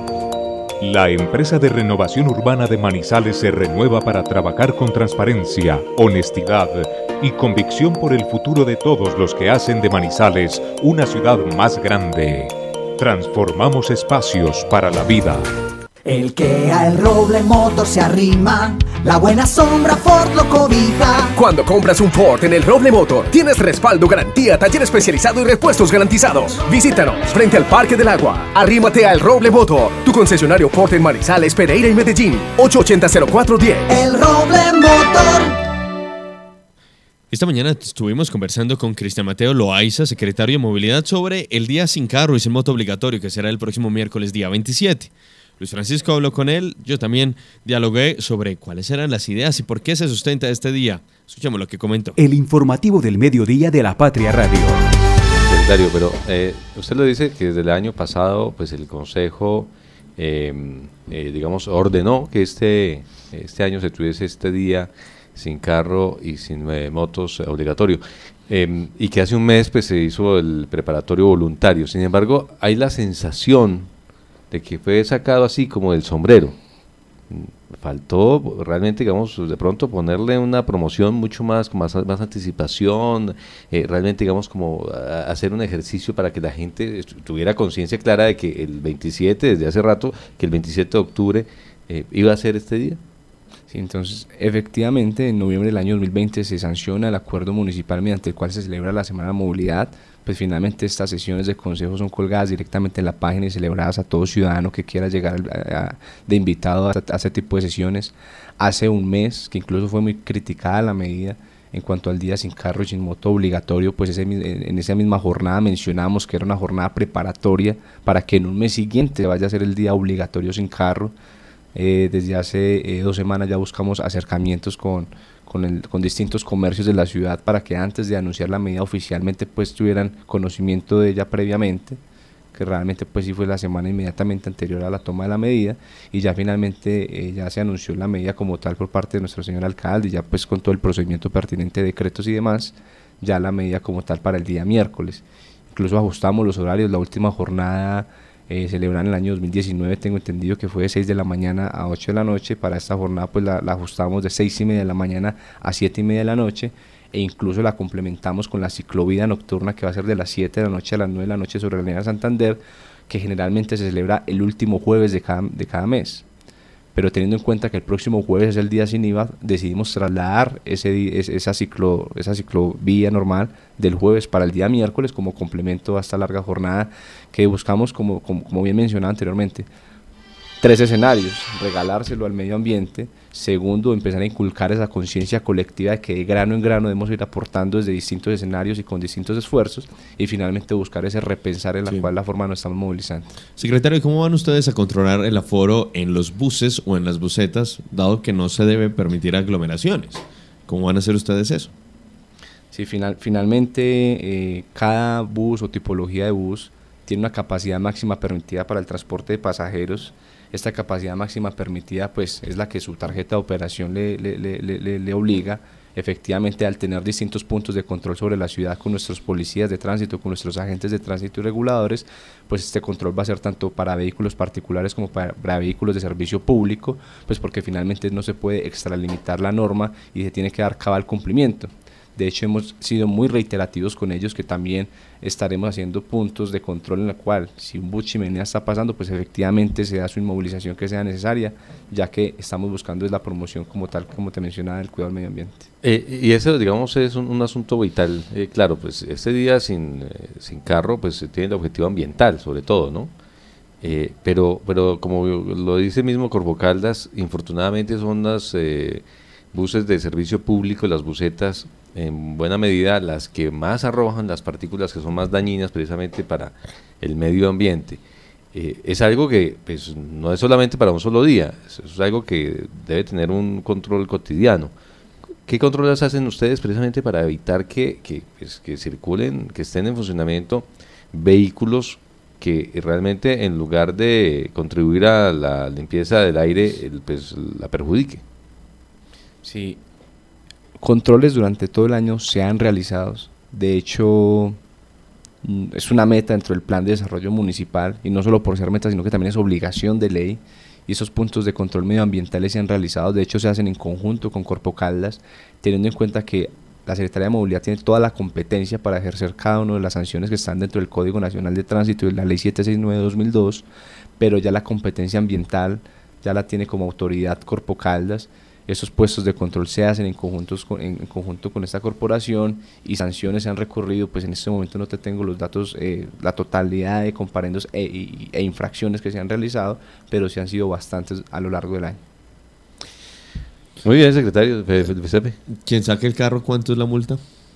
S1: La empresa de renovación urbana de Manizales se renueva para trabajar con transparencia, honestidad y convicción por el futuro de todos los que hacen de Manizales una ciudad más grande. Transformamos espacios para la vida.
S14: El que al Roble Motor se arrima, la buena sombra Ford lo cobija.
S15: Cuando compras un Ford en el Roble Motor, tienes respaldo, garantía, taller especializado y repuestos garantizados. Visítanos frente al Parque del Agua. Arrímate al Roble Motor, tu concesionario Ford en Manizales, Pereira y Medellín. ocho ochenta, cero cuatro diez.
S14: El Roble Motor.
S2: Esta mañana estuvimos conversando con Cristian Mateo Loaiza, secretario de Movilidad, sobre el Día Sin Carro y Sin Moto Obligatorio, que será el próximo miércoles día veintisiete. Luis Francisco habló con él, yo también dialogué sobre cuáles eran las ideas y por qué se sustenta este día. Escuchemos lo que comentó.
S1: El informativo del mediodía de La Patria Radio.
S5: Secretario, pero eh, usted lo dice que desde el año pasado, pues el Consejo, eh, eh, digamos, ordenó que este, este año se tuviese este día sin carro y sin eh, motos obligatorio. Eh, y que hace un mes pues se hizo el preparatorio voluntario. Sin embargo, hay la sensación de que fue sacado así como del sombrero. Faltó realmente, digamos, de pronto ponerle una promoción mucho más, con más, más anticipación, eh, realmente, digamos, como a, hacer un ejercicio para que la gente tuviera conciencia clara de que el veintisiete, desde hace rato, que el veintisiete de octubre eh, iba a ser este día.
S16: Sí, entonces, efectivamente, en noviembre del año dos mil veinte se sanciona el acuerdo municipal mediante el cual se celebra la Semana de Movilidad. Pues finalmente estas sesiones de consejo son colgadas directamente en la página y celebradas a todo ciudadano que quiera llegar a, a, de invitado a, a este tipo de sesiones. Hace un mes, que incluso fue muy criticada la medida en cuanto al día sin carro y sin moto obligatorio, pues ese, en esa misma jornada mencionamos que era una jornada preparatoria para que en un mes siguiente vaya a ser el día obligatorio sin carro. Eh, desde hace eh, dos semanas ya buscamos acercamientos con, con, el, con distintos comercios de la ciudad para que antes de anunciar la medida oficialmente pues tuvieran conocimiento de ella previamente, que realmente pues sí fue la semana inmediatamente anterior a la toma de la medida, y ya finalmente eh, ya se anunció la medida como tal por parte de nuestro señor alcalde, y ya pues con todo el procedimiento pertinente, decretos y demás, ya la medida como tal para el día miércoles. Incluso ajustamos los horarios, la última jornada Eh, celebran en el año dos mil diecinueve, tengo entendido que fue de seis de la mañana a ocho de la noche. Para esta jornada pues la, la ajustamos de seis y media de la mañana a siete y media de la noche, e incluso la complementamos con la ciclovida nocturna, que va a ser de las siete de la noche a las nueve de la noche sobre la avenida Santander, que generalmente se celebra el último jueves de cada, de cada mes. Pero teniendo en cuenta que el próximo jueves es el día sin I V A, decidimos trasladar ese, esa, ciclo, esa ciclovía normal del jueves para el día miércoles como complemento a esta larga jornada que buscamos, como, como, como bien mencionaba anteriormente, tres escenarios: regalárselo al medio ambiente; segundo, empezar a inculcar esa conciencia colectiva de que de grano en grano debemos ir aportando desde distintos escenarios y con distintos esfuerzos; y finalmente buscar ese repensar en la sí. cual la forma nos estamos movilizando.
S2: Secretario, ¿cómo van ustedes a controlar el aforo en los buses o en las busetas, dado que no se debe permitir aglomeraciones? ¿Cómo van a hacer ustedes eso?
S16: Sí, final, finalmente eh, cada bus o tipología de bus tiene una capacidad máxima permitida para el transporte de pasajeros. Esta capacidad máxima permitida pues es la que su tarjeta de operación le, le, le, le, le obliga. Efectivamente, al tener distintos puntos de control sobre la ciudad con nuestros policías de tránsito, con nuestros agentes de tránsito y reguladores, pues este control va a ser tanto para vehículos particulares como para, para vehículos de servicio público, pues porque finalmente no se puede extralimitar la norma y se tiene que dar cabal cumplimiento. De hecho, hemos sido muy reiterativos con ellos, que también estaremos haciendo puntos de control en la cual, si un bus chimenea está pasando, pues efectivamente se da su inmovilización que sea necesaria, ya que estamos buscando es la promoción como tal, como te mencionaba, del cuidado del medio ambiente.
S17: Eh, y eso, digamos, es un, un asunto vital. Eh, claro, pues este día sin, eh, sin carro, pues tiene el objetivo ambiental, sobre todo, ¿no? Eh, pero, pero como lo dice mismo Corpo Caldas, infortunadamente son las eh, buses de servicio público, las busetas, en buena medida las que más arrojan las partículas que son más dañinas precisamente para el medio ambiente. Eh, es algo que pues, no es solamente para un solo día, es, es algo que debe tener un control cotidiano. ¿Qué controles hacen ustedes precisamente para evitar que, que, pues, que circulen, que estén en funcionamiento vehículos que realmente en lugar de contribuir a la limpieza del aire, el, pues, la perjudique?
S16: Sí, controles durante todo el año se han realizado. De hecho, es una meta dentro del plan de desarrollo municipal, y no solo por ser meta, sino que también es obligación de ley, y esos puntos de control medioambientales se han realizado. De hecho, se hacen en conjunto con Corpo Caldas, teniendo en cuenta que la Secretaría de Movilidad tiene toda la competencia para ejercer cada una de las sanciones que están dentro del Código Nacional de Tránsito y la Ley setecientos sesenta y nueve de dos mil dos, pero ya la competencia ambiental ya la tiene como autoridad Corpo Caldas. Esos puestos de control se hacen en, conjuntos con, en, en conjunto con esta corporación, y sanciones se han recorrido, pues en este momento no te tengo los datos, eh, la totalidad de comparendos e, e, e infracciones que se han realizado, pero sí han sido bastantes a lo largo del año.
S17: Muy bien, secretario. Giuseppe.
S2: ¿Quién saque el carro, cuánto es la multa?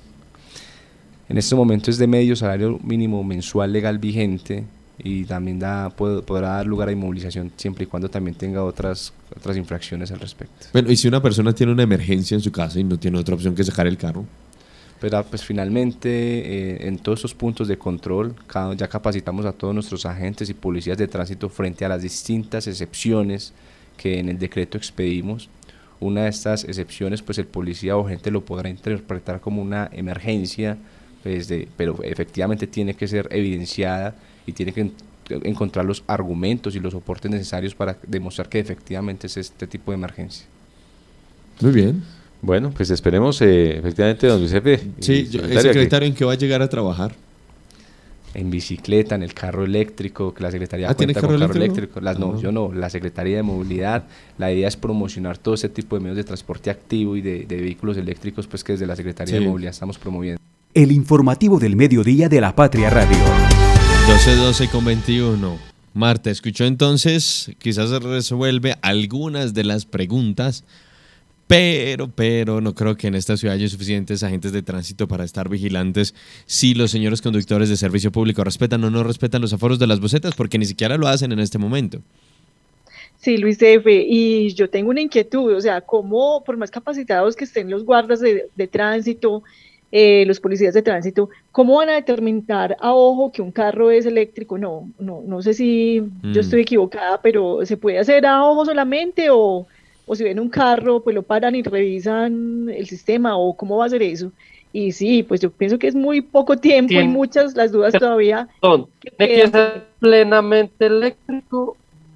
S16: En este momento es de medio salario mínimo mensual legal vigente, y también da, pod, podrá dar lugar a inmovilización siempre y cuando también tenga otras, otras infracciones al respecto.
S2: Bueno, y si una persona tiene una emergencia en su casa y no tiene otra opción que sacar el carro.
S16: Pero pues finalmente eh, en todos esos puntos de control cada, ya capacitamos a todos nuestros agentes y policías de tránsito frente a las distintas excepciones que en el decreto expedimos. Una de estas excepciones, pues el policía o agente lo podrá interpretar como una emergencia, pues de, pero efectivamente tiene que ser evidenciada y tiene que en, encontrar los argumentos y los soportes necesarios para demostrar que efectivamente es este tipo de emergencia.
S2: Muy bien.
S17: Bueno, pues esperemos eh, efectivamente, don Giuseppe.
S2: Sí, yo, el secretario, que... ¿en qué va a llegar a trabajar?
S16: En bicicleta, en el carro eléctrico, que la Secretaría
S2: ¿Ah,
S16: cuenta
S2: carro
S16: con carro
S2: eléctrico?
S16: eléctrico. Las, no, no, yo no, la Secretaría de Movilidad. La idea es promocionar todo ese tipo de medios de transporte activo y de, de vehículos eléctricos, pues que desde la Secretaría
S2: sí.
S16: de Movilidad estamos promoviendo.
S1: El informativo del mediodía de la Patria Radio.
S2: doce doce con veintiuno. Marta, escuchó entonces, quizás resuelve algunas de las preguntas, pero, pero no creo que en esta ciudad haya suficientes agentes de tránsito para estar vigilantes si los señores conductores de servicio público respetan o no respetan los aforos de las busetas, porque ni siquiera lo hacen en este momento.
S4: Sí, Luis F., y yo tengo una inquietud, o sea, cómo, por más capacitados que estén los guardas de, de tránsito, eh, los policías de tránsito, ¿cómo van a determinar a ojo que un carro es eléctrico? No, no, no sé si mm. yo estoy equivocada, pero ¿se puede hacer a ojo solamente o, o si ven un carro, pues lo paran y revisan el sistema, o cómo va a ser eso? Y sí, pues yo pienso que es muy poco tiempo Tien- y muchas las dudas todavía.
S7: Perdón, ¿tiene que ser plenamente eléctrico?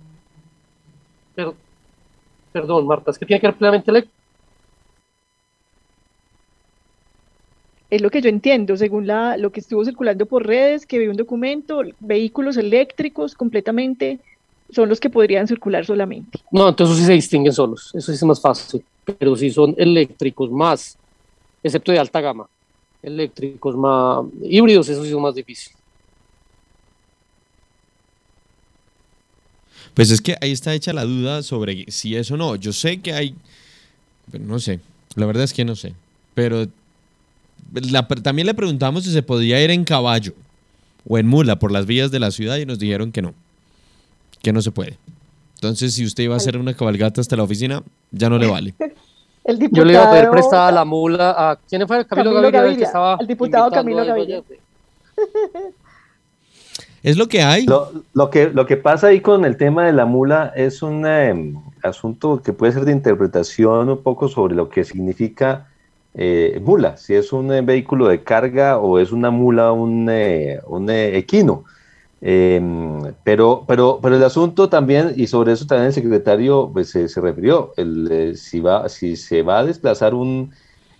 S7: Pero, perdón, Marta, es que tiene que ser plenamente eléctrico.
S4: Es lo que yo entiendo, según la, lo que estuvo circulando por redes, que vi un documento, vehículos eléctricos completamente son los que podrían circular solamente.
S7: No, entonces sí se distinguen solos, eso sí es más fácil, pero si son eléctricos más, excepto de alta gama, eléctricos más híbridos, eso sí es más difícil.
S2: Pues es que ahí está hecha la duda sobre si eso o no. Yo sé que hay, no sé, la verdad es que no sé, pero la, también le preguntamos si se podía ir en caballo o en mula por las vías de la ciudad y nos dijeron que no, que no se puede. Entonces, si usted iba a hacer una cabalgata hasta la oficina, ya no le vale.
S4: El diputado,
S7: yo le iba a pedir prestada la mula a... ¿Quién fue? Camilo,
S4: Camilo
S7: Gaviria,
S4: Gaviria,
S7: que estaba
S4: el diputado Camilo Gaviria.
S2: Es lo que hay.
S5: Lo, lo, que, lo que pasa ahí con el tema de la mula es un eh, asunto que puede ser de interpretación un poco sobre lo que significa eh, mula, si es un eh, vehículo de carga o es una mula, un, eh, un eh, equino. Eh, pero, pero, pero el asunto también, y sobre eso también el secretario pues, se, se refirió, el, eh, si, va, si se va a desplazar un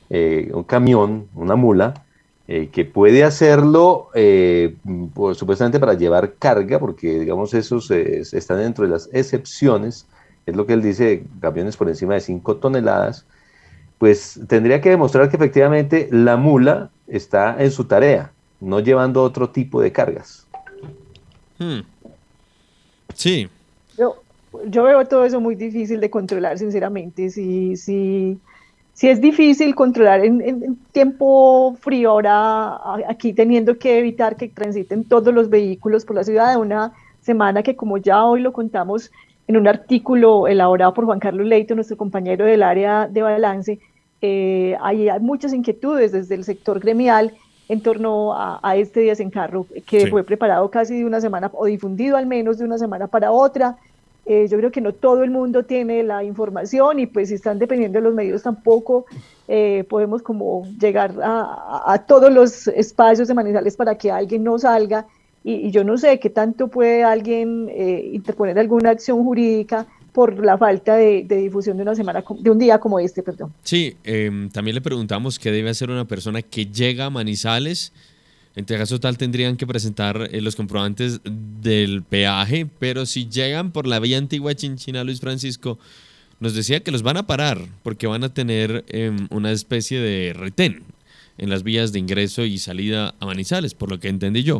S5: eh, un camión, una mula, eh, que puede hacerlo eh, pues, supuestamente para llevar carga, porque digamos esos eh, están dentro de las excepciones, es lo que él dice, camiones por encima de cinco toneladas, pues tendría que demostrar que efectivamente la mula está en su tarea, no llevando otro tipo de cargas.
S2: Hmm. Sí.
S4: Yo, yo veo todo eso muy difícil de controlar, sinceramente. Sí, sí, sí es difícil controlar en, en, en tiempo frío, ahora aquí teniendo que evitar que transiten todos los vehículos por la ciudad de una semana que, como ya hoy lo contamos en un artículo elaborado por Juan Carlos Leito, nuestro compañero del área de balance, eh, hay, hay muchas inquietudes desde el sector gremial en torno a, a este Días en Carro, que sí. fue preparado casi de una semana, o difundido al menos de una semana para otra. Eh, yo creo que no todo el mundo tiene la información y pues si están dependiendo de los medios tampoco eh, podemos como llegar a, a, a todos los espacios de Manizales para que alguien no salga y, y yo no sé qué tanto puede alguien eh, interponer alguna acción jurídica por la falta de, de difusión de una semana, de un día como este, perdón.
S2: Sí, eh, también le preguntamos qué debe hacer una persona que llega a Manizales. En caso tal tendrían que presentar eh, los comprobantes del peaje, pero si llegan por la vía antigua Chinchina, Luis Francisco nos decía que los van a parar porque van a tener eh, una especie de retén en las vías de ingreso y salida a Manizales, por lo que entendí yo.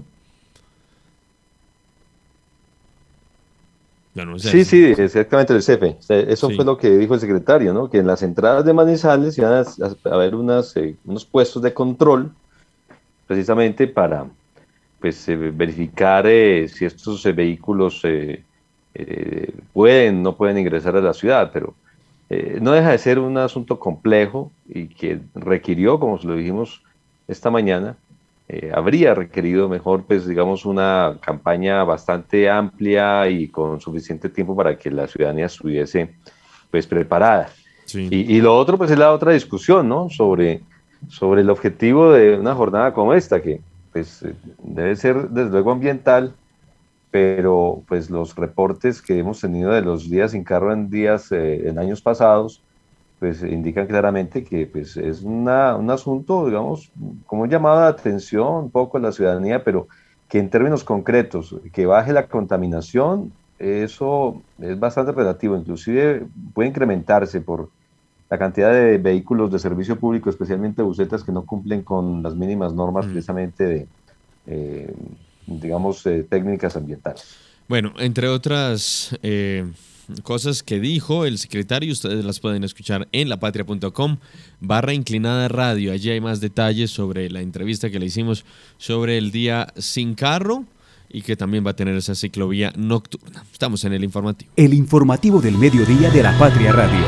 S5: No sé, sí, sí, exactamente, el C E F E. Eso sí. Fue lo que dijo el secretario, ¿no? Que en las entradas de Manizales iban a, a haber unas, eh, unos puestos de control precisamente para pues, eh, verificar eh, si estos eh, vehículos eh, eh, pueden no pueden ingresar a la ciudad, pero eh, no deja de ser un asunto complejo y que requirió, como lo dijimos esta mañana, Eh, habría requerido mejor, pues digamos, una campaña bastante amplia y con suficiente tiempo para que la ciudadanía estuviese pues preparada. Sí. Y, y lo otro, pues es la otra discusión, ¿no? Sobre, sobre el objetivo de una jornada como esta, que pues debe ser desde luego ambiental, pero pues los reportes que hemos tenido de los días sin carro en días, eh, en años pasados, pues indican claramente que pues, es una, un asunto, digamos, como un llamado de atención un poco a la ciudadanía, pero que en términos concretos, que baje la contaminación, eso es bastante relativo, inclusive puede incrementarse por la cantidad de vehículos de servicio público, especialmente busetas que no cumplen con las mínimas normas mm. precisamente de, eh, digamos, eh, técnicas ambientales.
S2: Bueno, entre otras... Eh... cosas que dijo el secretario, ustedes las pueden escuchar en lapatria punto com barra inclinada radio. Allí hay más detalles sobre la entrevista que le hicimos sobre el día sin carro y que también va a tener esa ciclovía nocturna. Estamos en el informativo.
S1: El informativo del mediodía de La Patria Radio.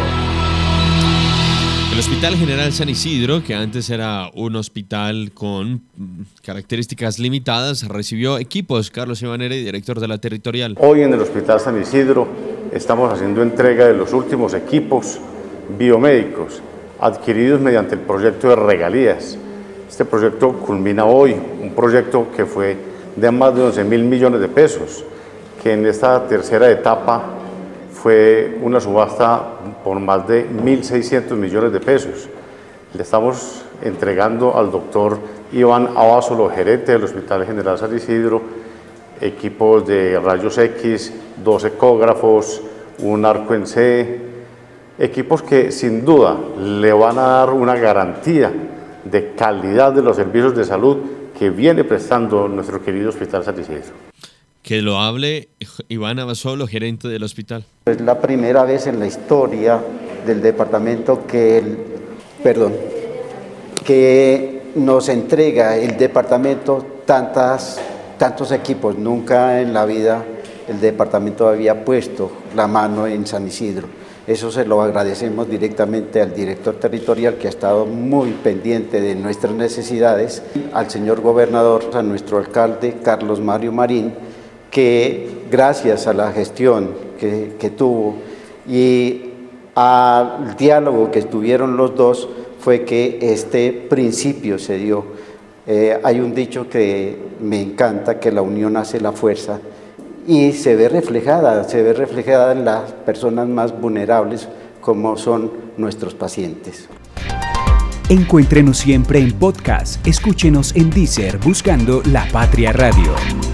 S2: El Hospital General San Isidro, que antes era un hospital con características limitadas, recibió equipos. Carlos Ibanere, director de la territorial.
S18: Hoy en el Hospital San Isidro estamos haciendo entrega de los últimos equipos biomédicos adquiridos mediante el proyecto de regalías. Este proyecto culmina hoy, un proyecto que fue de más de once mil millones de pesos, que en esta tercera etapa fue una subasta por más de mil seiscientos millones de pesos. Le estamos entregando al doctor Iván Abasolo, gerente del Hospital General San Isidro, equipos de rayos X, dos ecógrafos, un arco en C, equipos que sin duda le van a dar una garantía de calidad de los servicios de salud que viene prestando nuestro querido Hospital San Isidro.
S2: Que lo hable Iván Abasolo, gerente del hospital.
S19: Es la primera vez en la historia del departamento que, el, perdón, que nos entrega el departamento tantas, tantos equipos. Nunca en la vida el departamento había puesto la mano en San Isidro. Eso se lo agradecemos directamente al director territorial, que ha estado muy pendiente de nuestras necesidades, al señor gobernador, a nuestro alcalde Carlos Mario Marín, que gracias a la gestión que, que tuvo y al diálogo que tuvieron los dos fue que este principio se dio. Eh, hay un dicho que me encanta, que la unión hace la fuerza, y se ve reflejada, se ve reflejada en las personas más vulnerables como son nuestros pacientes.
S1: Encuéntrenos siempre en podcast. Escúchenos en Deezer buscando La Patria Radio.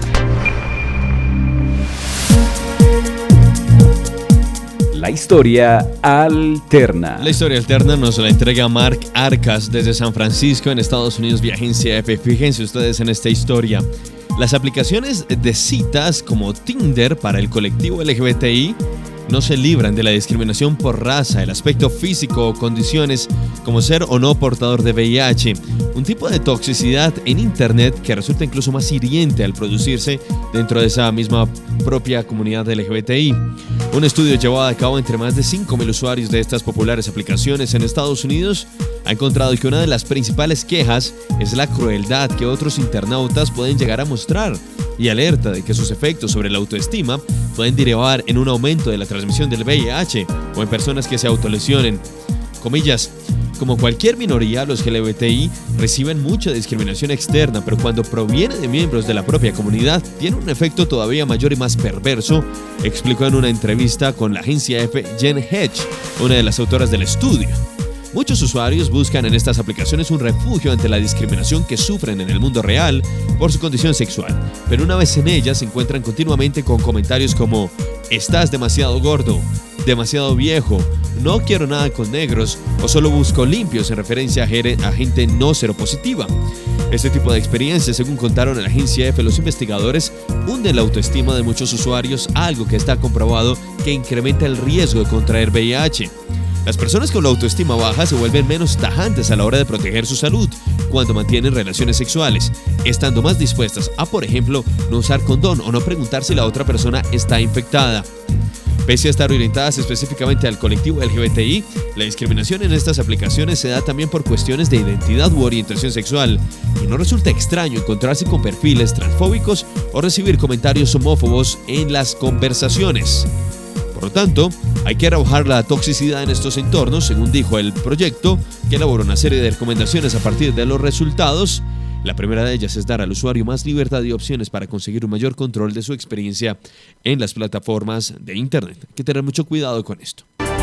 S1: La historia alterna.
S2: La historia alterna nos la entrega Mark Arcas desde San Francisco, en Estados Unidos, vía Agencia F. Fíjense ustedes en esta historia. Las aplicaciones de citas como Tinder para el colectivo L G B T I no se libran de la discriminación por raza, el aspecto físico o condiciones como ser o no portador de V I H, un tipo de toxicidad en Internet que resulta incluso más hiriente al producirse dentro de esa misma propia comunidad L G B T I. Un estudio llevado a cabo entre más de cinco mil usuarios de estas populares aplicaciones en Estados Unidos ha encontrado que una de las principales quejas es la crueldad que otros internautas pueden llegar a mostrar y alerta de que sus efectos sobre la autoestima pueden derivar en un aumento de la transmisión del V I H o en personas que se autolesionen. Comillas, como cualquier minoría, los L G B T I reciben mucha discriminación externa, pero cuando proviene de miembros de la propia comunidad, tiene un efecto todavía mayor y más perverso, explicó en una entrevista con la agencia F Jen Hedge, una de las autoras del estudio. Muchos usuarios buscan en estas aplicaciones un refugio ante la discriminación que sufren en el mundo real por su condición sexual, pero una vez en ellas se encuentran continuamente con comentarios como «estás demasiado gordo», «demasiado viejo», «no quiero nada con negros» o «solo busco limpios» en referencia a gente no seropositiva. Este tipo de experiencias, según contaron en la agencia F, los investigadores hunden la autoestima de muchos usuarios, algo que está comprobado que incrementa el riesgo de contraer V I H. Las personas con la autoestima baja se vuelven menos tajantes a la hora de proteger su salud cuando mantienen relaciones sexuales, estando más dispuestas a, por ejemplo, no usar condón o no preguntar si la otra persona está infectada. Pese a estar orientadas específicamente al colectivo L G B T I, la discriminación en estas aplicaciones se da también por cuestiones de identidad u orientación sexual, y no resulta extraño encontrarse con perfiles transfóbicos o recibir comentarios homófobos en las conversaciones. Por lo tanto, hay que rebajar la toxicidad en estos entornos, según dijo el proyecto, que elaboró una serie de recomendaciones a partir de los resultados. La primera de ellas es dar al usuario más libertad y opciones para conseguir un mayor control de su experiencia en las plataformas de Internet. Hay que tener mucho cuidado con esto.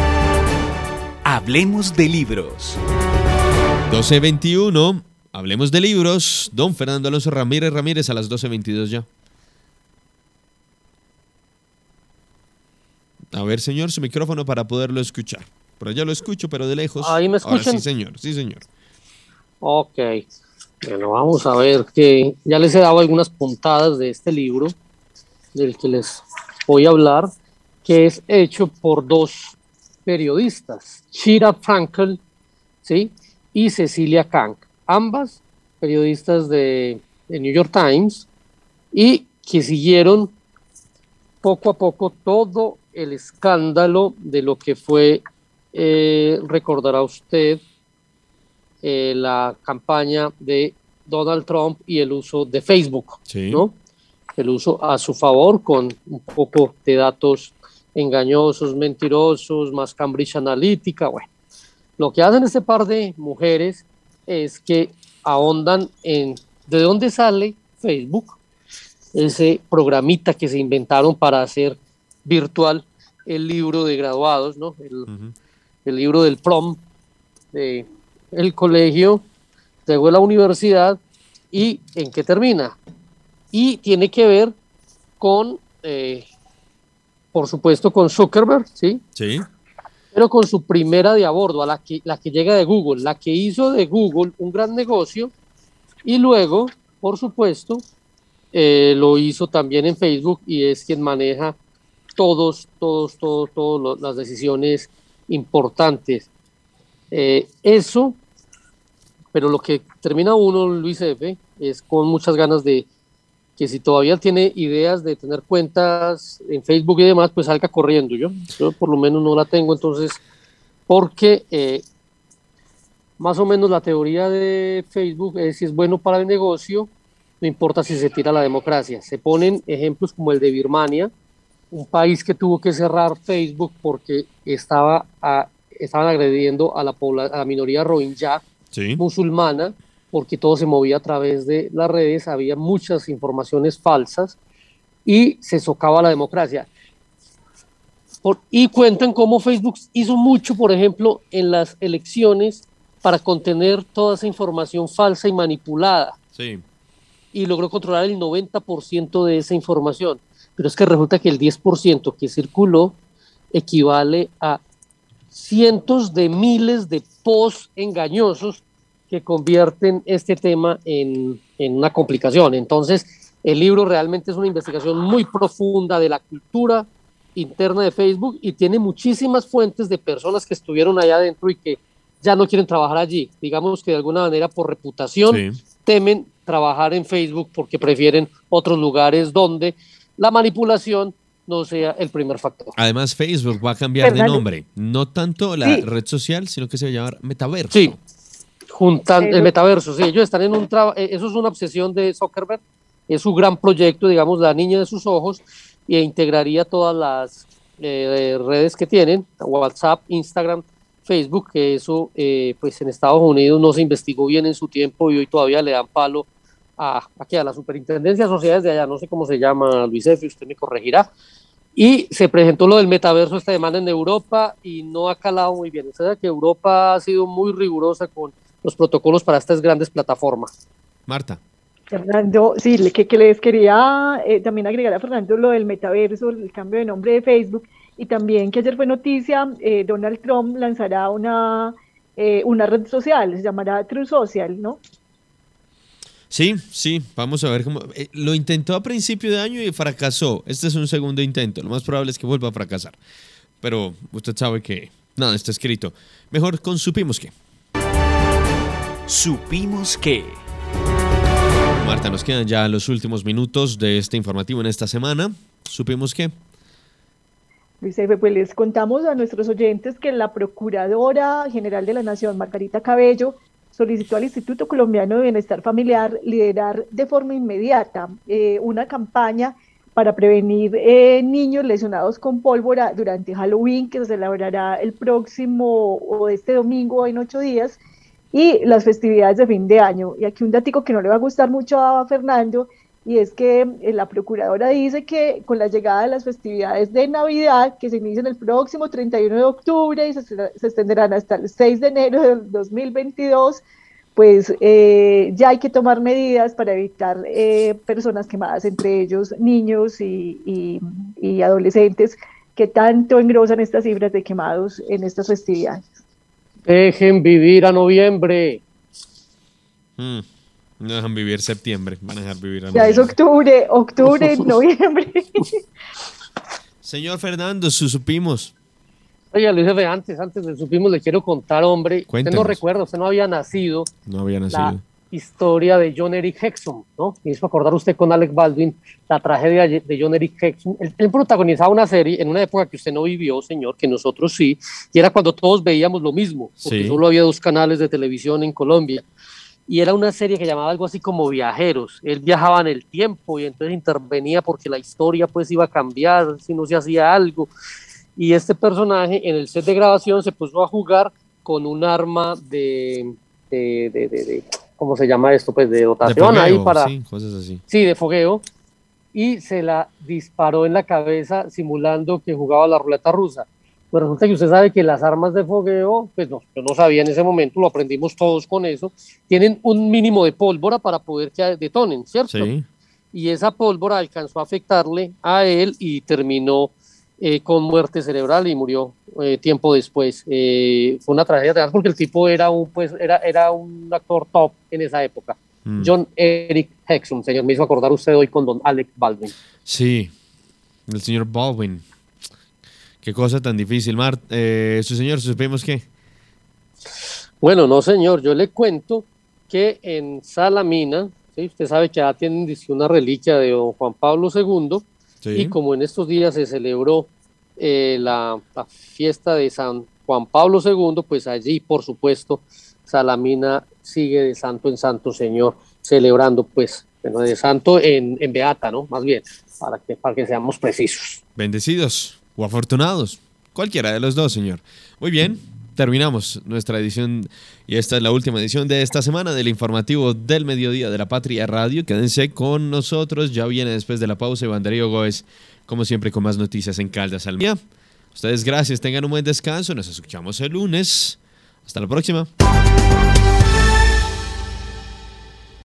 S1: Hablemos de libros.
S2: doce veintiuno, hablemos de libros. Don Fernando Alonso Ramírez Ramírez a las doce veintidós ya. A ver, señor, su micrófono para poderlo escuchar. Por allá lo escucho, pero de lejos.
S7: ¿Ahí me escuchan?
S2: Ahora sí, señor. Sí, señor.
S7: Ok. Bueno, vamos a ver que ya les he dado algunas puntadas de este libro del que les voy a hablar, que es hecho por dos periodistas, Shira Frankel, ¿sí? y Cecilia Kank, ambas periodistas de, de New York Times, y que siguieron poco a poco todo el escándalo de lo que fue, eh, recordará usted, eh, la campaña de Donald Trump y el uso de Facebook, sí. ¿no? El uso a su favor con un poco de datos engañosos, mentirosos, más Cambridge Analytica. Bueno, lo que hacen este par de mujeres es que ahondan en de dónde sale Facebook, ese programita que se inventaron para hacer virtual el libro de graduados, ¿no? El, uh-huh. el libro del prom de el colegio, luego de la universidad, y en qué termina. Y tiene que ver con, eh, por supuesto, con Zuckerberg, ¿sí?
S2: Sí.
S7: Pero con su primera de a bordo, a la que, la que llega de Google, la que hizo de Google un gran negocio, y luego, por supuesto, eh, lo hizo también en Facebook, y es quien maneja todos, todos, todos, todas las decisiones importantes. Eh, eso, pero lo que termina uno, Luis F., es con muchas ganas de que si todavía tiene ideas de tener cuentas en Facebook y demás, pues salga corriendo. Yo, yo por lo menos no la tengo, entonces, porque eh, más o menos la teoría de Facebook es si es bueno para el negocio, no importa si se tira la democracia. Se ponen ejemplos como el de Birmania, un país que tuvo que cerrar Facebook porque estaba a, estaban agrediendo a la, pobla, a la minoría rohingya, sí. musulmana, porque todo se movía a través de las redes, había muchas informaciones falsas y se socava la democracia. Por, y cuentan cómo Facebook hizo mucho, por ejemplo, en las elecciones para contener toda esa información falsa y manipulada.
S2: Sí.
S7: Y logró controlar el noventa por ciento de esa información. Pero es que resulta que el diez por ciento que circuló equivale a cientos de miles de posts engañosos que convierten este tema en, en una complicación. Entonces, el libro realmente es una investigación muy profunda de la cultura interna de Facebook y tiene muchísimas fuentes de personas que estuvieron allá adentro y que ya no quieren trabajar allí. Digamos que de alguna manera por reputación sí. temen trabajar en Facebook porque prefieren otros lugares donde la manipulación no sea el primer factor.
S2: Además, Facebook va a cambiar
S7: Fernando.
S2: de nombre. No tanto la
S7: Sí.
S2: red social, sino que se va a llamar Metaverso.
S7: Sí, juntan
S2: Pero-
S7: el metaverso, sí, ellos están en un trabajo, eso es una obsesión de Zuckerberg, es su gran proyecto, digamos, la niña de sus ojos, e integraría todas las eh, redes que tienen, WhatsApp, Instagram, Facebook, que eso eh, pues en Estados Unidos no se investigó bien en su tiempo y hoy todavía le dan palo a, a, ¿qué? a la superintendencia de sociedades de allá, no sé cómo se llama, Luis Efe, usted me corregirá, y se presentó lo del metaverso, esta demanda en Europa, y no ha calado muy bien. O sea que Europa ha sido muy rigurosa con los protocolos para estas grandes plataformas.
S2: Marta.
S4: Fernando, sí, le- que, que les quería eh, también agregar a Fernando lo del metaverso, el cambio de nombre de Facebook, y también que ayer fue noticia, eh, Donald Trump lanzará una, eh, una red social, se llamará True Social, ¿no?
S2: Sí, sí, vamos a ver cómo... eh, lo intentó a principio de año y fracasó. Este es un segundo intento. Lo más probable es que vuelva a fracasar. Pero usted sabe que nada está escrito. Mejor con Supimos Qué.
S1: Supimos que...
S2: Marta, nos quedan ya los últimos minutos de este informativo en esta semana. Supimos Qué.
S4: Luis Efe, pues les contamos a nuestros oyentes que la Procuradora General de la Nación, Margarita Cabello, solicitó al Instituto Colombiano de Bienestar Familiar liderar de forma inmediata eh, una campaña para prevenir eh, niños lesionados con pólvora durante Halloween, que se celebrará el próximo o este domingo en ocho días, y las festividades de fin de año. Y aquí un datico que no le va a gustar mucho a Fernando, y es que eh, la Procuradora dice que con la llegada de las festividades de Navidad, que se inician el próximo treinta y uno de octubre y se, se extenderán hasta el seis de enero del dos mil veintidós, pues eh, ya hay que tomar medidas para evitar eh, personas quemadas, entre ellos niños y, y, y adolescentes que tanto engrosan estas cifras de quemados en estas festividades.
S7: Dejen vivir a noviembre.
S2: Mm, no dejan vivir septiembre. Van a dejar vivir a
S4: Ya es
S2: noviembre.
S4: octubre, octubre, noviembre.
S2: Señor Fernando, su supimos.
S7: Oye, Luis Efe, antes, antes de supimos, le quiero contar, hombre, usted
S2: Cuéntenos.
S7: no recuerda, usted no había nacido,
S2: No había
S7: la
S2: nacido.
S7: historia de John Eric Hexum, ¿no? Me hizo acordar usted con Alec Baldwin la tragedia de John Eric Hexum. Él, él protagonizaba una serie en una época que usted no vivió, señor, que nosotros sí, y era cuando todos veíamos lo mismo, porque
S2: Sí.
S7: solo había dos canales de televisión en Colombia. Y era una serie que llamaba algo así como Viajeros. Él viajaba en el tiempo y entonces intervenía porque la historia pues iba a cambiar si no se hacía algo. Y este personaje en el set de grabación se puso a jugar con un arma de, de, de, de- de- ¿cómo se llama esto? Pues de
S2: De
S7: dotación ahí
S2: fogueo,
S7: para...
S2: sí, cosas así.
S7: Sí, de fogueo, y se la disparó en la cabeza simulando que jugaba la ruleta rusa. Pues resulta que usted sabe que las armas de fogueo, pues no, yo no sabía en ese momento, lo aprendimos todos con eso, tienen un mínimo de pólvora para poder que detonen, ¿cierto?
S2: Sí.
S7: Y esa pólvora alcanzó a afectarle a él y terminó eh, con muerte cerebral y murió eh, tiempo después. Eh, fue una tragedia real porque el tipo era un, pues, era, era un actor top en esa época.
S2: Mm.
S7: John Eric Hexum, señor, me hizo acordar usted hoy con don Alec Baldwin.
S2: Sí, el señor Baldwin. Qué cosa tan difícil. Mar, eh, su señor, supimos que...
S7: Bueno, no señor, yo le cuento que en Salamina, ¿sí? Usted sabe que ya tienen dizque, una reliquia de don Juan Pablo segundo,
S2: Sí.
S7: y como en estos días se celebró eh, la, la fiesta de San Juan Pablo segundo, pues allí, por supuesto, Salamina sigue de santo en santo, señor, celebrando, pues, bueno, de santo en, en beata, ¿no? Más bien, para que, para que seamos precisos.
S2: Bendecidos o afortunados. Cualquiera de los dos, señor. Muy bien, terminamos nuestra edición y esta es la última edición de esta semana del informativo del mediodía de la Patria Radio. Quédense con nosotros, ya viene después de la pausa Iván Darío Góez, como siempre con más noticias en Caldas al Día. Ustedes gracias, tengan un buen descanso, nos escuchamos el lunes. Hasta la próxima.